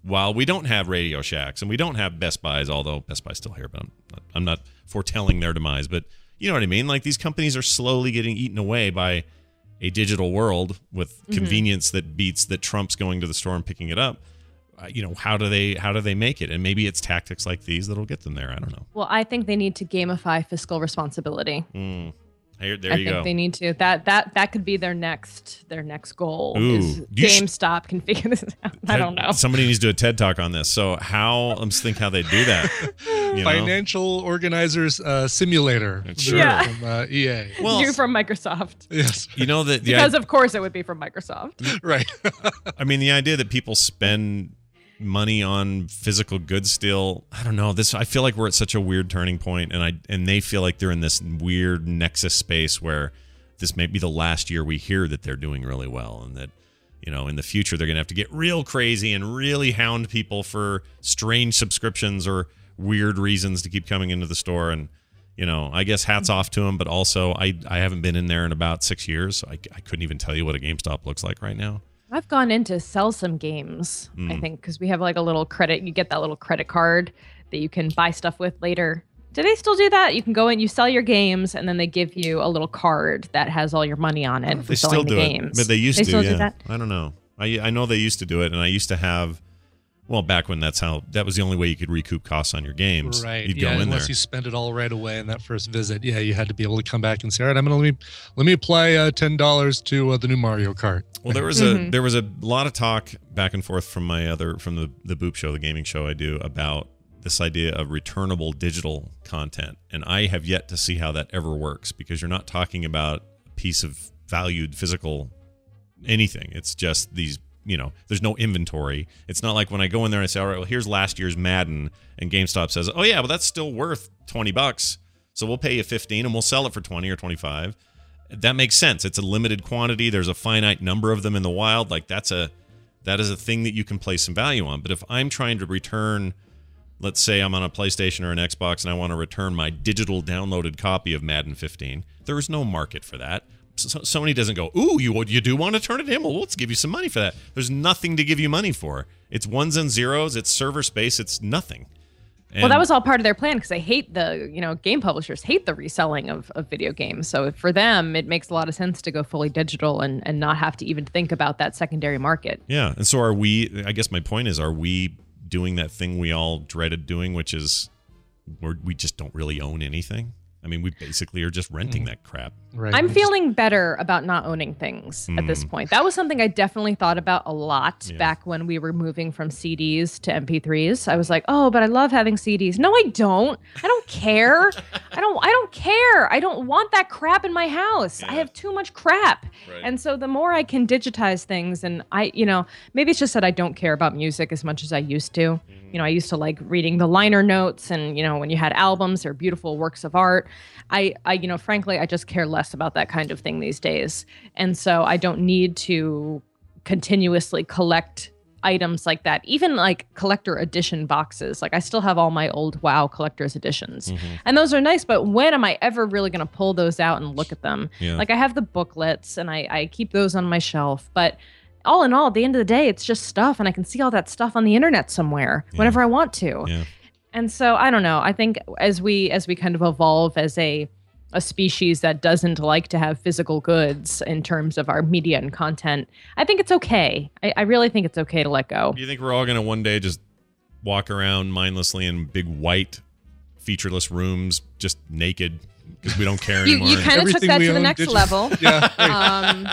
while we don't have Radio Shacks and we don't have Best Buys, although Best Buy's still here, but I'm not, I'm not foretelling their demise. But you know what I mean? Like these companies are slowly getting eaten away by a digital world with Mm-hmm. convenience that beats that trumps going to the store and picking it up. Uh, you know, how do they how do they make it? And maybe it's tactics like these that'll get them there. I don't know. Well, I think they need to gamify fiscal responsibility. Mm. Here, there I you think go. they need to. That that that could be their next their next goal. Ooh. Is You sh- GameStop can figure this out. I don't know. Somebody needs to do a TED talk on this. So how I'm just thinking how they do that. You know? Financial organizers uh, simulator Sure. Yeah. from uh, E A. Well, You're from Microsoft. Yes. You know that the Because i- of course it would be from Microsoft. Right. I mean, the idea that people spend money on physical goods still, I don't know. This I feel like we're at such a weird turning point, and I and they feel like they're in this weird nexus space where this may be the last year we hear that they're doing really well, and that you know in the future they're going to have to get real crazy and really hound people for strange subscriptions or weird reasons to keep coming into the store. And you know, I guess hats off to them, but also I I haven't been in there in about six years, so I, I couldn't even tell you what a GameStop looks like right now. I've gone in to sell some games, I Mm. think, because we have like a little credit. You get that little credit card that you can buy stuff with later. Do they still do that? You can go in, you sell your games, and then they give you a little card that has all your money on it for They selling still do the it, games. but they used they to. still yeah. do that? I don't know. I I know they used to do it, and I used to have. Well, back when that's how that was the only way you could recoup costs on your games. Right. You'd yeah, go in unless there. you spend it all right away in that first visit. Yeah, you had to be able to come back and say, all right, I'm gonna let me let me apply uh, ten dollars to uh, the new Mario Kart. Well, there was a there was a lot of talk back and forth from my other from the the Boop Show, the gaming show I do, about this idea of returnable digital content, and I have yet to see how that ever works, because you're not talking about a piece of valued physical anything. It's just these, you know, there's no inventory. It's not like when I go in there and I say, all right, well, here's last year's Madden, and GameStop says, oh yeah, well that's still worth twenty bucks, so we'll pay you fifteen and we'll sell it for twenty or twenty-five. That makes sense. It's a limited quantity. There's a finite number of them in the wild. Like that's a that is a thing that you can place some value on. But if I'm trying to return, let's say I'm on a PlayStation or an Xbox and I want to return my digital downloaded copy of Madden fifteen, there is no market for that. So, Sony doesn't go, ooh, you you do want to turn it in? Well, let's give you some money for that. There's nothing to give you money for. It's ones and zeros. It's server space. It's nothing. And well, that was all part of their plan because they hate the, you know, game publishers hate the reselling of, of video games. So for them, it makes a lot of sense to go fully digital and, and not have to even think about that secondary market. Yeah. And so are we, I guess my point is, are we doing that thing we all dreaded doing, which is we're, we just don't really own anything? I mean, we basically are just renting that crap. Right. I'm feeling better about not owning things at this Mm. point. That was something I definitely thought about a lot Yeah. back when we were moving from C Ds to M P threes. I was like, "Oh, but I love having C Ds." No, I don't. I don't care. I don't I don't care. I don't want that crap in my house. I have too much crap. Right. And so the more I can digitize things, and I, you know, maybe it's just that I don't care about music as much as I used to. Mm-hmm. You know, I used to like reading the liner notes, and you know, when you had albums or beautiful works of art. I, I, you know, frankly, I just care less about that kind of thing these days. And so I don't need to continuously collect items like that, even like collector edition boxes. Like I still have all my old WoW collector's editions. Mm-hmm. And those are nice, but when am I ever really going to pull those out and look at them? Yeah. Like I have the booklets and I, I keep those on my shelf, but all in all, at the end of the day, it's just stuff, and I can see all that stuff on the internet somewhere Yeah. whenever I want to. Yeah. And so I don't know. I think as we as we kind of evolve as a a species that doesn't like to have physical goods in terms of our media and content, I think it's okay. I, I really think it's okay to let go. Do you think we're all going to one day just walk around mindlessly in big white featureless rooms, just naked, because we don't care You, anymore? you kind of took Everything that we to the own next digital. level. Yeah, right. Um,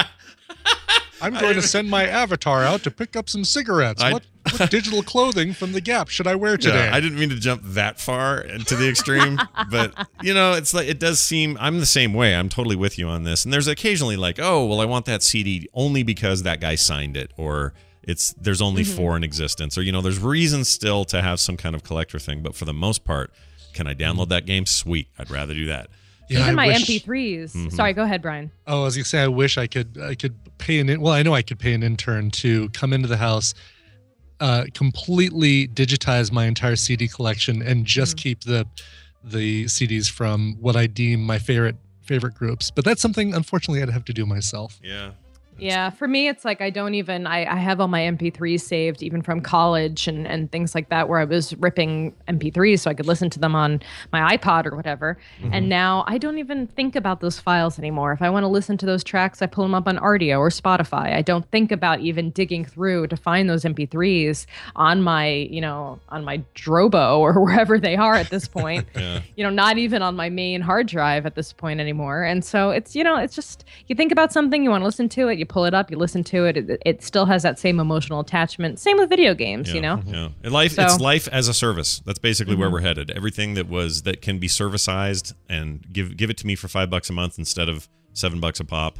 I'm going to send my avatar out to pick up some cigarettes. I- what, what digital clothing from the Gap should I wear today? Yeah, I didn't mean to jump that far into the extreme, but you know, it's like it does seem. I'm the same way. I'm totally with you on this. And there's occasionally like, oh, well, I want that C D only because that guy signed it, or it's there's only Mm-hmm. four in existence, or you know, there's reasons still to have some kind of collector thing. But for the most part, can I download that game? Sweet, I'd rather do that. Yeah, even I my wish- M P threes. Mhm. Sorry, go ahead, Brian. Oh, I was gonna say, I wish I could. I could pay an. in- Well, I know I could pay an intern to come into the house, uh, completely digitize my entire C D collection, and just keep the the C Ds from what I deem my favorite favorite groups. But that's something, unfortunately, I'd have to do myself. Yeah. Yeah, for me, it's like I don't even, I, I have all my M P threes saved, even from college and, and things like that, where I was ripping M P threes so I could listen to them on my iPod or whatever. Mm-hmm. And now I don't even think about those files anymore. If I want to listen to those tracks, I pull them up on Rdio or Spotify. I don't think about even digging through to find those M P threes on my, you know, on my Drobo or wherever they are at this point. yeah. You know, not even on my main hard drive at this point anymore. And so it's, you know, it's just, you think about something, you want to listen to it, you pull it up, you listen to it, it, it still has that same emotional attachment. Same with video games, yeah, you know? Yeah. And life, so, it's life as a service. That's basically mm-hmm. where we're headed. Everything that was, that can be servicized and give give it to me for five bucks a month instead of seven bucks a pop,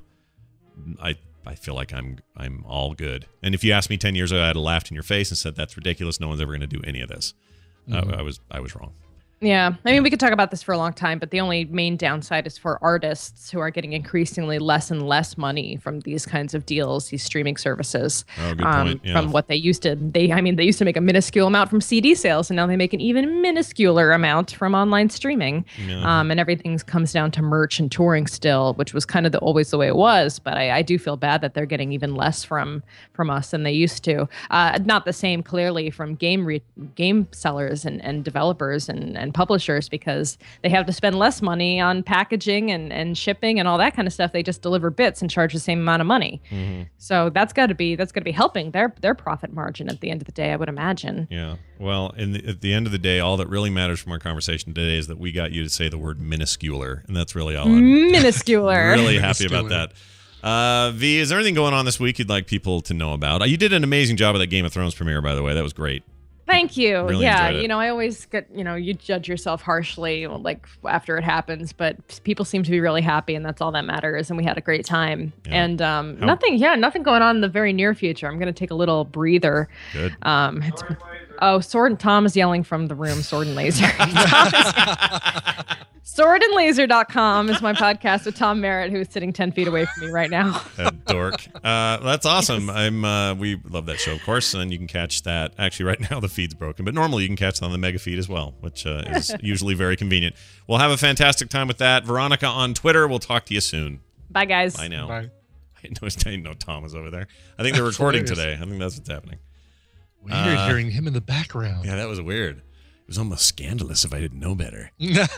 I I feel like I'm I'm all good. And if you asked me ten years ago, I'd have laughed in your face and said, that's ridiculous. No one's ever going to do any of this. Mm-hmm. I, I was I was wrong. Yeah. I mean, we could talk about this for a long time, but the only main downside is for artists who are getting increasingly less and less money from these kinds of deals, these streaming services. Oh, good um, point. Yeah. From what they used to, they, I mean, they used to make a minuscule amount from C D sales, and now they make an even minuscular amount from online streaming. Yeah. Um, and everything comes down to merch and touring still, which was kind of the, always the way it was. But I, I do feel bad that they're getting even less from from us than they used to. Uh, not the same, clearly, from game re- game sellers and, and developers and, and publishers, because they have to spend less money on packaging and, and shipping and all that kind of stuff. They just deliver bits and charge the same amount of money. Mm-hmm. So that's got to be that's got to be helping their their profit margin at the end of the day, I would imagine. Yeah. Well, in the, at the end of the day, all that really matters from our conversation today is that we got you to say the word minuscular, and that's really all I'm minuscular. really happy about that. Uh, V, is there anything going on this week you'd like people to know about? Uh, you did an amazing job at that Game of Thrones premiere, by the way. That was great. Thank you. Really yeah, enjoyed it. you know, I always get, you know, you judge yourself harshly, like after it happens, but people seem to be really happy, and that's all that matters. And we had a great time. Yeah. And um, How- nothing, yeah, nothing going on in the very near future. I'm going to take a little breather. Good. Um, it's, oh, Sword and Tom is yelling from the room. Sword and Laser. sword and laser dot com is my podcast with Tom Merritt, who is sitting ten feet away from me right now. That dork. Uh, that's awesome. Yes. I'm. Uh, we love that show, of course, and you can catch that. Actually, right now the feed's broken, but normally you can catch it on the Mega feed as well, which uh, is usually very convenient. We'll have a fantastic time with that. Veronica on Twitter. We'll talk to you soon. Bye, guys. Bye now. Bye. I didn't know, I didn't know Tom was over there. I think they're recording today. I think that's what's happening. Weird uh, hearing him in the background. Yeah, that was weird. It was almost scandalous if I didn't know better.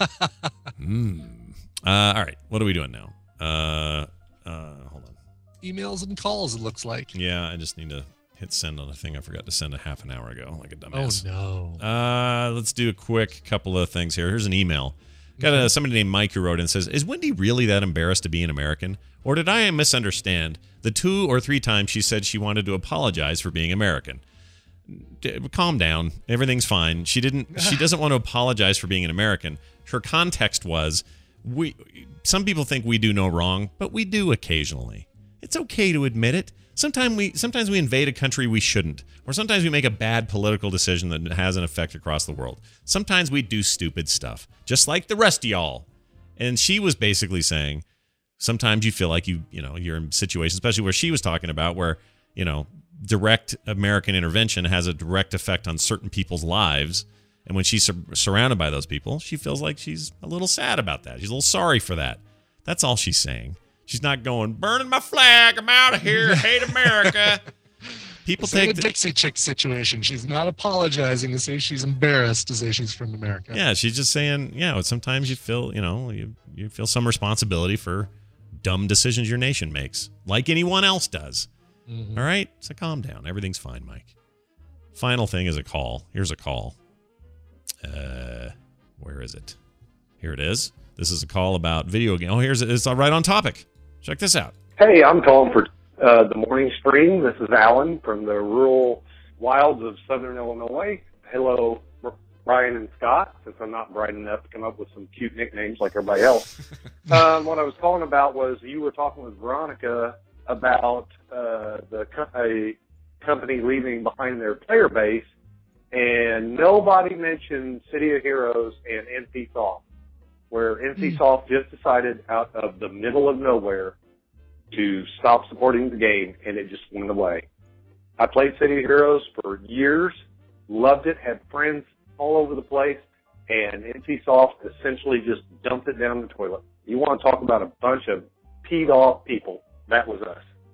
mm. uh, all right, what are we doing now? Uh, uh, hold on. Emails and calls, it looks like. Yeah, I just need to hit send on a thing I forgot to send a half an hour ago, like a dumbass. Oh, no. Uh, let's do a quick couple of things here. Here's an email. Got a, somebody named Mike who wrote in and says, is Wendy really that embarrassed to be an American? Or did I misunderstand the two or three times she said she wanted to apologize for being American? D- calm down. Everything's fine. She didn't. She doesn't want to apologize for being an American. Her context was, we. Some people think we do no wrong, but we do occasionally. It's okay to admit it. Sometimes we sometimes we invade a country we shouldn't, or sometimes we make a bad political decision that has an effect across the world. Sometimes we do stupid stuff, just like the rest of y'all. And she was basically saying, sometimes you feel like you you know you're in situations, especially where she was talking about, where you know. direct American intervention has a direct effect on certain people's lives. And when she's sur- surrounded by those people, she feels like she's a little sad about that. She's a little sorry for that. That's all she's saying. She's not going, burning my flag, I'm out of here, I hate America. People it's take like a the- Dixie Chick situation. She's not apologizing to say she's embarrassed to say she's from America. Yeah, she's just saying, yeah, sometimes you feel, you know, you, you feel some responsibility for dumb decisions your nation makes, like anyone else does. Mm-hmm. All right, so calm down. Everything's fine, Mike. Final thing is a call. Here's a call. Uh, where is it? Here it is. This is a call about video game. Oh, here's it. It's right on topic. Check this out. Hey, I'm calling for uh, the morning stream. This is Alan from the rural wilds of southern Illinois. Hello, Brian and Scott, since I'm not bright enough to come up with some cute nicknames like everybody else. um, what I was calling about was you were talking with Veronica about uh, the co- a company leaving behind their player base, and nobody mentioned City of Heroes and NCSoft, where NCSoft just decided out of the middle of nowhere to stop supporting the game, and it just went away. I played City of Heroes for years, loved it, had friends all over the place, and NCSoft essentially just dumped it down the toilet. You want to talk about a bunch of peed off people? That was us.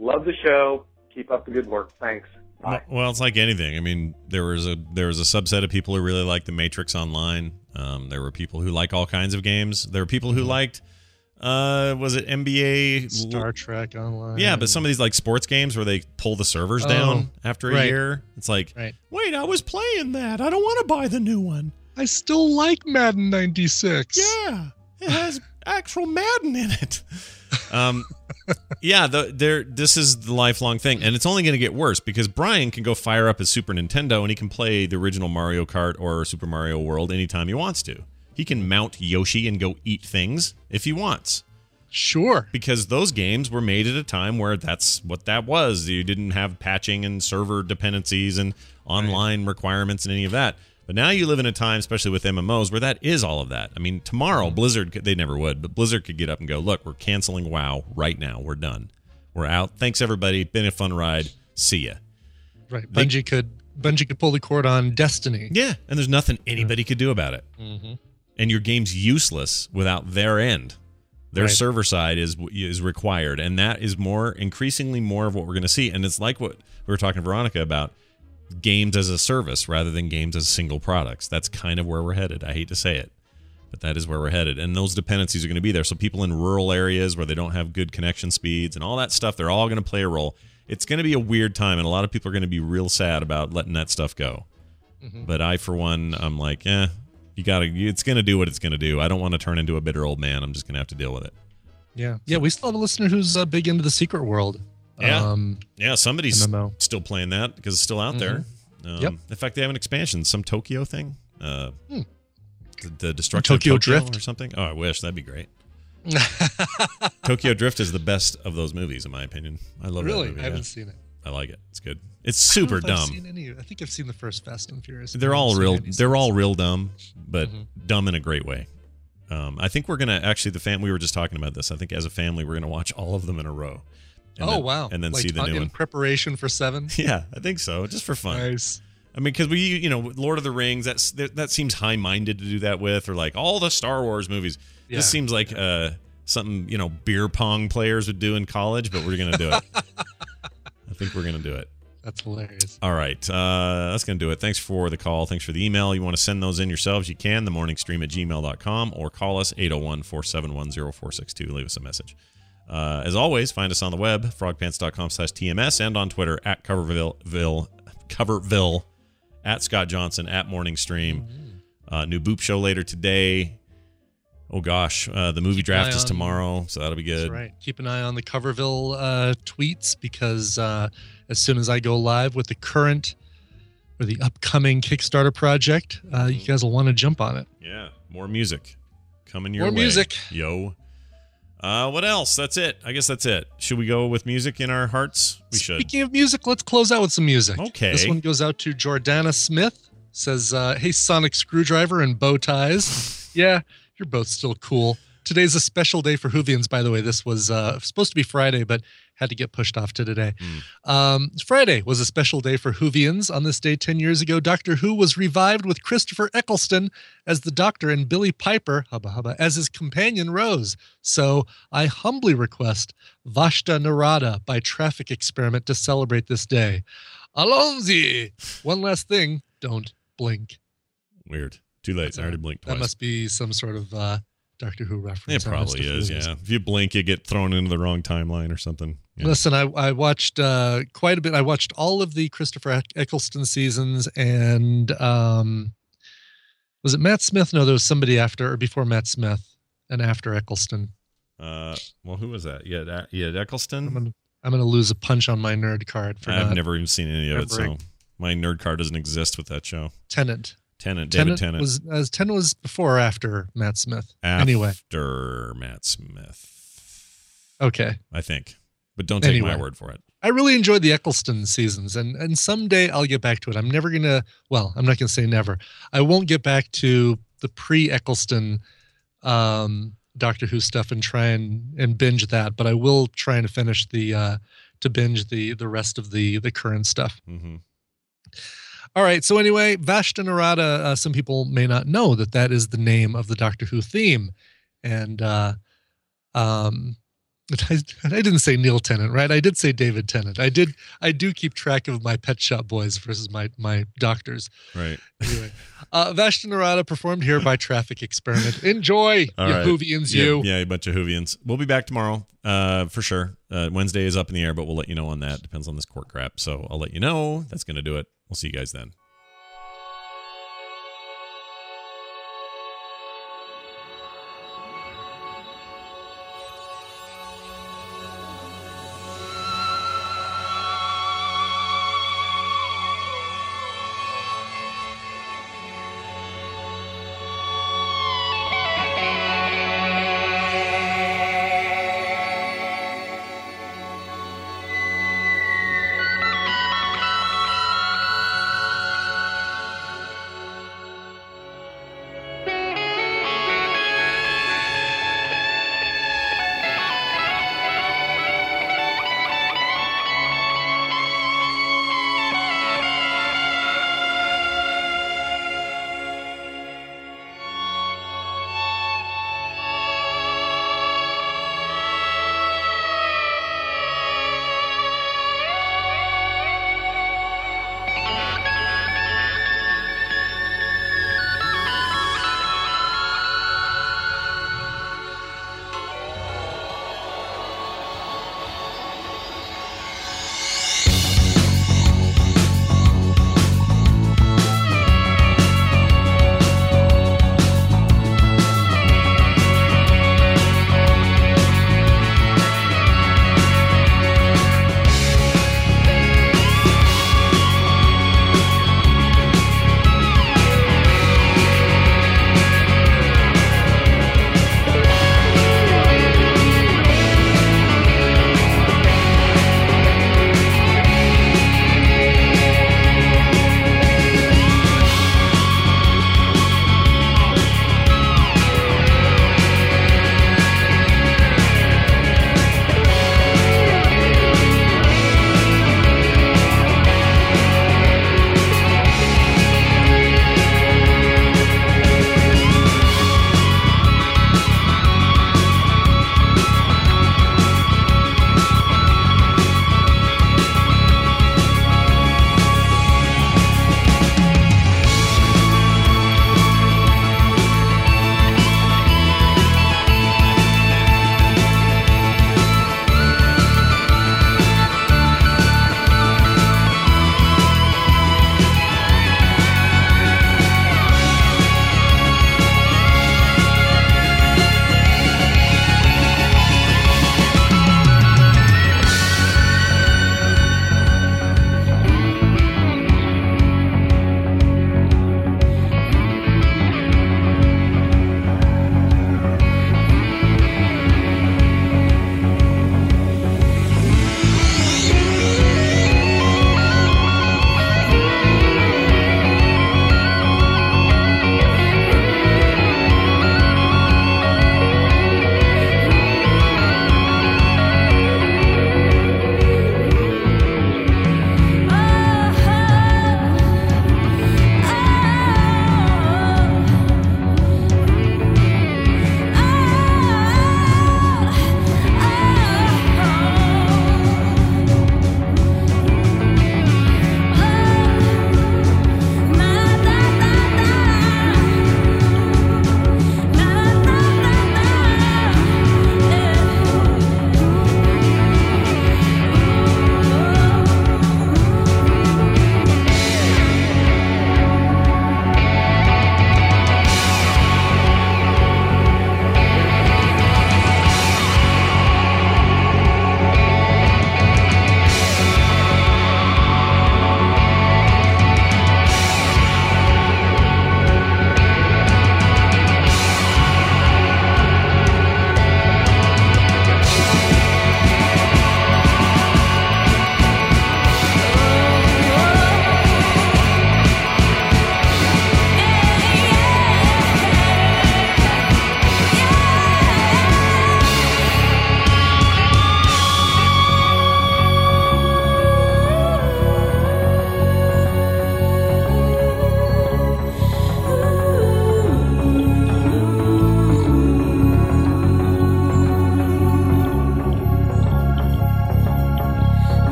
love the show. Keep up the good work. Thanks. Bye. Well, it's like anything. I mean, there was a there was a subset of people who really liked the Matrix Online. Um, there were people who like all kinds of games. There were people who liked, uh, was it N B A? Star Trek Online. Yeah, but some of these like sports games where they pull the servers Oh, down after a right. year. It's like, Right. wait, I was playing that. I don't want to buy the new one. I still like Madden ninety-six. Yeah, it has actual Madden in it. Um, yeah, the, there. This is the lifelong thing, and it's only going to get worse because Brian can go fire up his Super Nintendo and he can play the original Mario Kart or Super Mario World anytime he wants to. He can mount Yoshi and go eat things if he wants. Sure. Because those games were made at a time where that's what that was. You didn't have patching and server dependencies and online requirements and any of that. But now you live in a time, especially with M M Os, where that is all of that. I mean, tomorrow, Blizzard, could- they never would, but Blizzard could get up and go, look, we're canceling WoW right now. We're done. We're out. Thanks, everybody. Been a fun ride. See ya. Right. They- Bungie could Bungie could pull the cord on Destiny. Yeah, and there's nothing anybody could do about it. Mm-hmm. And your game's useless without their end. Their Right. server side is is required, and that is more increasingly more of what we're going to see. And it's like what we were talking to Veronica about, games as a service rather than games as single products. That's kind of where we're headed. I hate to say it, but that is where we're headed. And those dependencies are going to be there. So people in rural areas where they don't have good connection speeds and all that stuff, they're all going to play a role. It's going to be a weird time, and a lot of people are going to be real sad about letting that stuff go. Mhm. But I, for one, I'm like, eh, you got to, it's going to do what it's going to do. I don't want to turn into a bitter old man. I'm just going to have to deal with it. Yeah. Yeah, we still have a listener who's uh, big into the Secret World. Yeah. Um, Yeah, somebody's M M O. still playing that because it's still out there. Um, Yep. In fact, they have an expansion, some Tokyo thing. Uh, Hmm. the, the destruction Tokyo of Tokyo Drift? or something. Oh, I wish. That'd be great. Tokyo Drift is the best of those movies, in my opinion. I love Really? that movie. I haven't yeah. seen it. I like it. It's good. It's I don't know super if I've dumb. seen any- I think I've seen the first Fast and Furious. They're I all haven't real. seen any They're since. all real dumb, but Mhm. dumb in a great way. Um, I think we're gonna actually the fam. We were just talking about this. I think as a family, we're gonna watch all of them in a row. And Oh then- wow! And then Like, see the uh, new in one. preparation for seven. Yeah, I think so, just for fun. Nice. I mean, because we, you know, Lord of the Rings. That's that, that seems high-minded to do that with, or like all the Star Wars movies. Yeah. This seems like uh, something you know beer pong players would do in college, but we're gonna do it. I think we're gonna do it. That's hilarious. All right. Uh, that's going to do it. Thanks for the call. Thanks for the email. You want to send those in yourselves, you can. The morning stream at gmail dot com or call us eight oh one, four seven one, oh four six two. Leave us a message. Uh, as always, find us on the web, frogpants dot com slash T M S, and on Twitter at Coverville, Coverville, at Scott Johnson, at Morning Stream. Uh, new Boop show later today. Oh, gosh. Uh, the movie Keep an draft eye is on- tomorrow, so that'll be good. That's right. Keep an eye on the Coverville uh, tweets because uh, as soon as I go live with the current or the upcoming Kickstarter project, uh, you guys will want to jump on it. Yeah, more music coming your More way. music. Yo. Uh, what else? That's it. I guess that's it. Should we go with music in our hearts? We should. Speaking of music, let's close out with some music. Okay. This one goes out to Jordana Smith. Says, uh, hey, Sonic Screwdriver and bow ties. Yeah, you're both still cool. Today's a special day for Whovians, by the way. This was uh, supposed to be Friday, but had to get pushed off to today. Um, Friday was a special day for Whovians. On this day ten years ago, Doctor Who was revived with Christopher Eccleston as the Doctor and Billy Piper, hubba hubba, as his companion Rose. So I humbly request Vashta Narada by Traffic Experiment to celebrate this day. Alonzi! One last thing, don't blink. Weird. Too late. I already blinked twice. That must be some sort of uh, Doctor Who reference. It I must probably have is, Whovians. yeah. If you blink, you get thrown into the wrong timeline or something. Yeah. Listen, I, I watched uh, quite a bit. I watched all of the Christopher Eck- Eccleston seasons, and um, was it Matt Smith? No, there was somebody after or before Matt Smith and after Eccleston. Uh, well, who was that? Yeah, that, yeah, Eccleston. I'm gonna, I'm gonna lose a punch on my nerd card for I've not never even seen any of it, so remembering. my nerd card doesn't exist with that show. Tennant. Tennant, David Tennant Tennant. was as Tennant was before or after Matt Smith. After Anyway, Matt Smith, okay. I think, but don't take my Anyway. word for it. I really enjoyed the Eccleston seasons, and and someday I'll get back to it. I'm never gonna. Well, I'm not gonna say never. I won't get back to the pre-Eccleston um, Doctor Who stuff and try and and binge that. But I will try and finish the uh, to binge the the rest of the the current stuff. Mm-hmm. All right. So anyway, Vashta Narada. Uh, some people may not know that that is the name of the Doctor Who theme, and uh, um, I, I didn't say Neil Tennant, right? I did say David Tennant. I did. I do keep track of my Pet Shop Boys versus my my doctors. Right. Anyway, uh, Vashta Nerada performed here by Traffic Experiment. Enjoy, All you right. Whovians, yeah, you. Yeah, a bunch of Whovians. We'll be back tomorrow uh, for sure. Uh, Wednesday is up in the air, but we'll let you know on that. Depends on this court crap. So I'll let you know. That's going to do it. We'll see you guys then.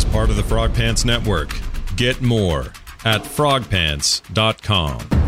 part of the Frog Pants Network. Get more at frog pants dot com.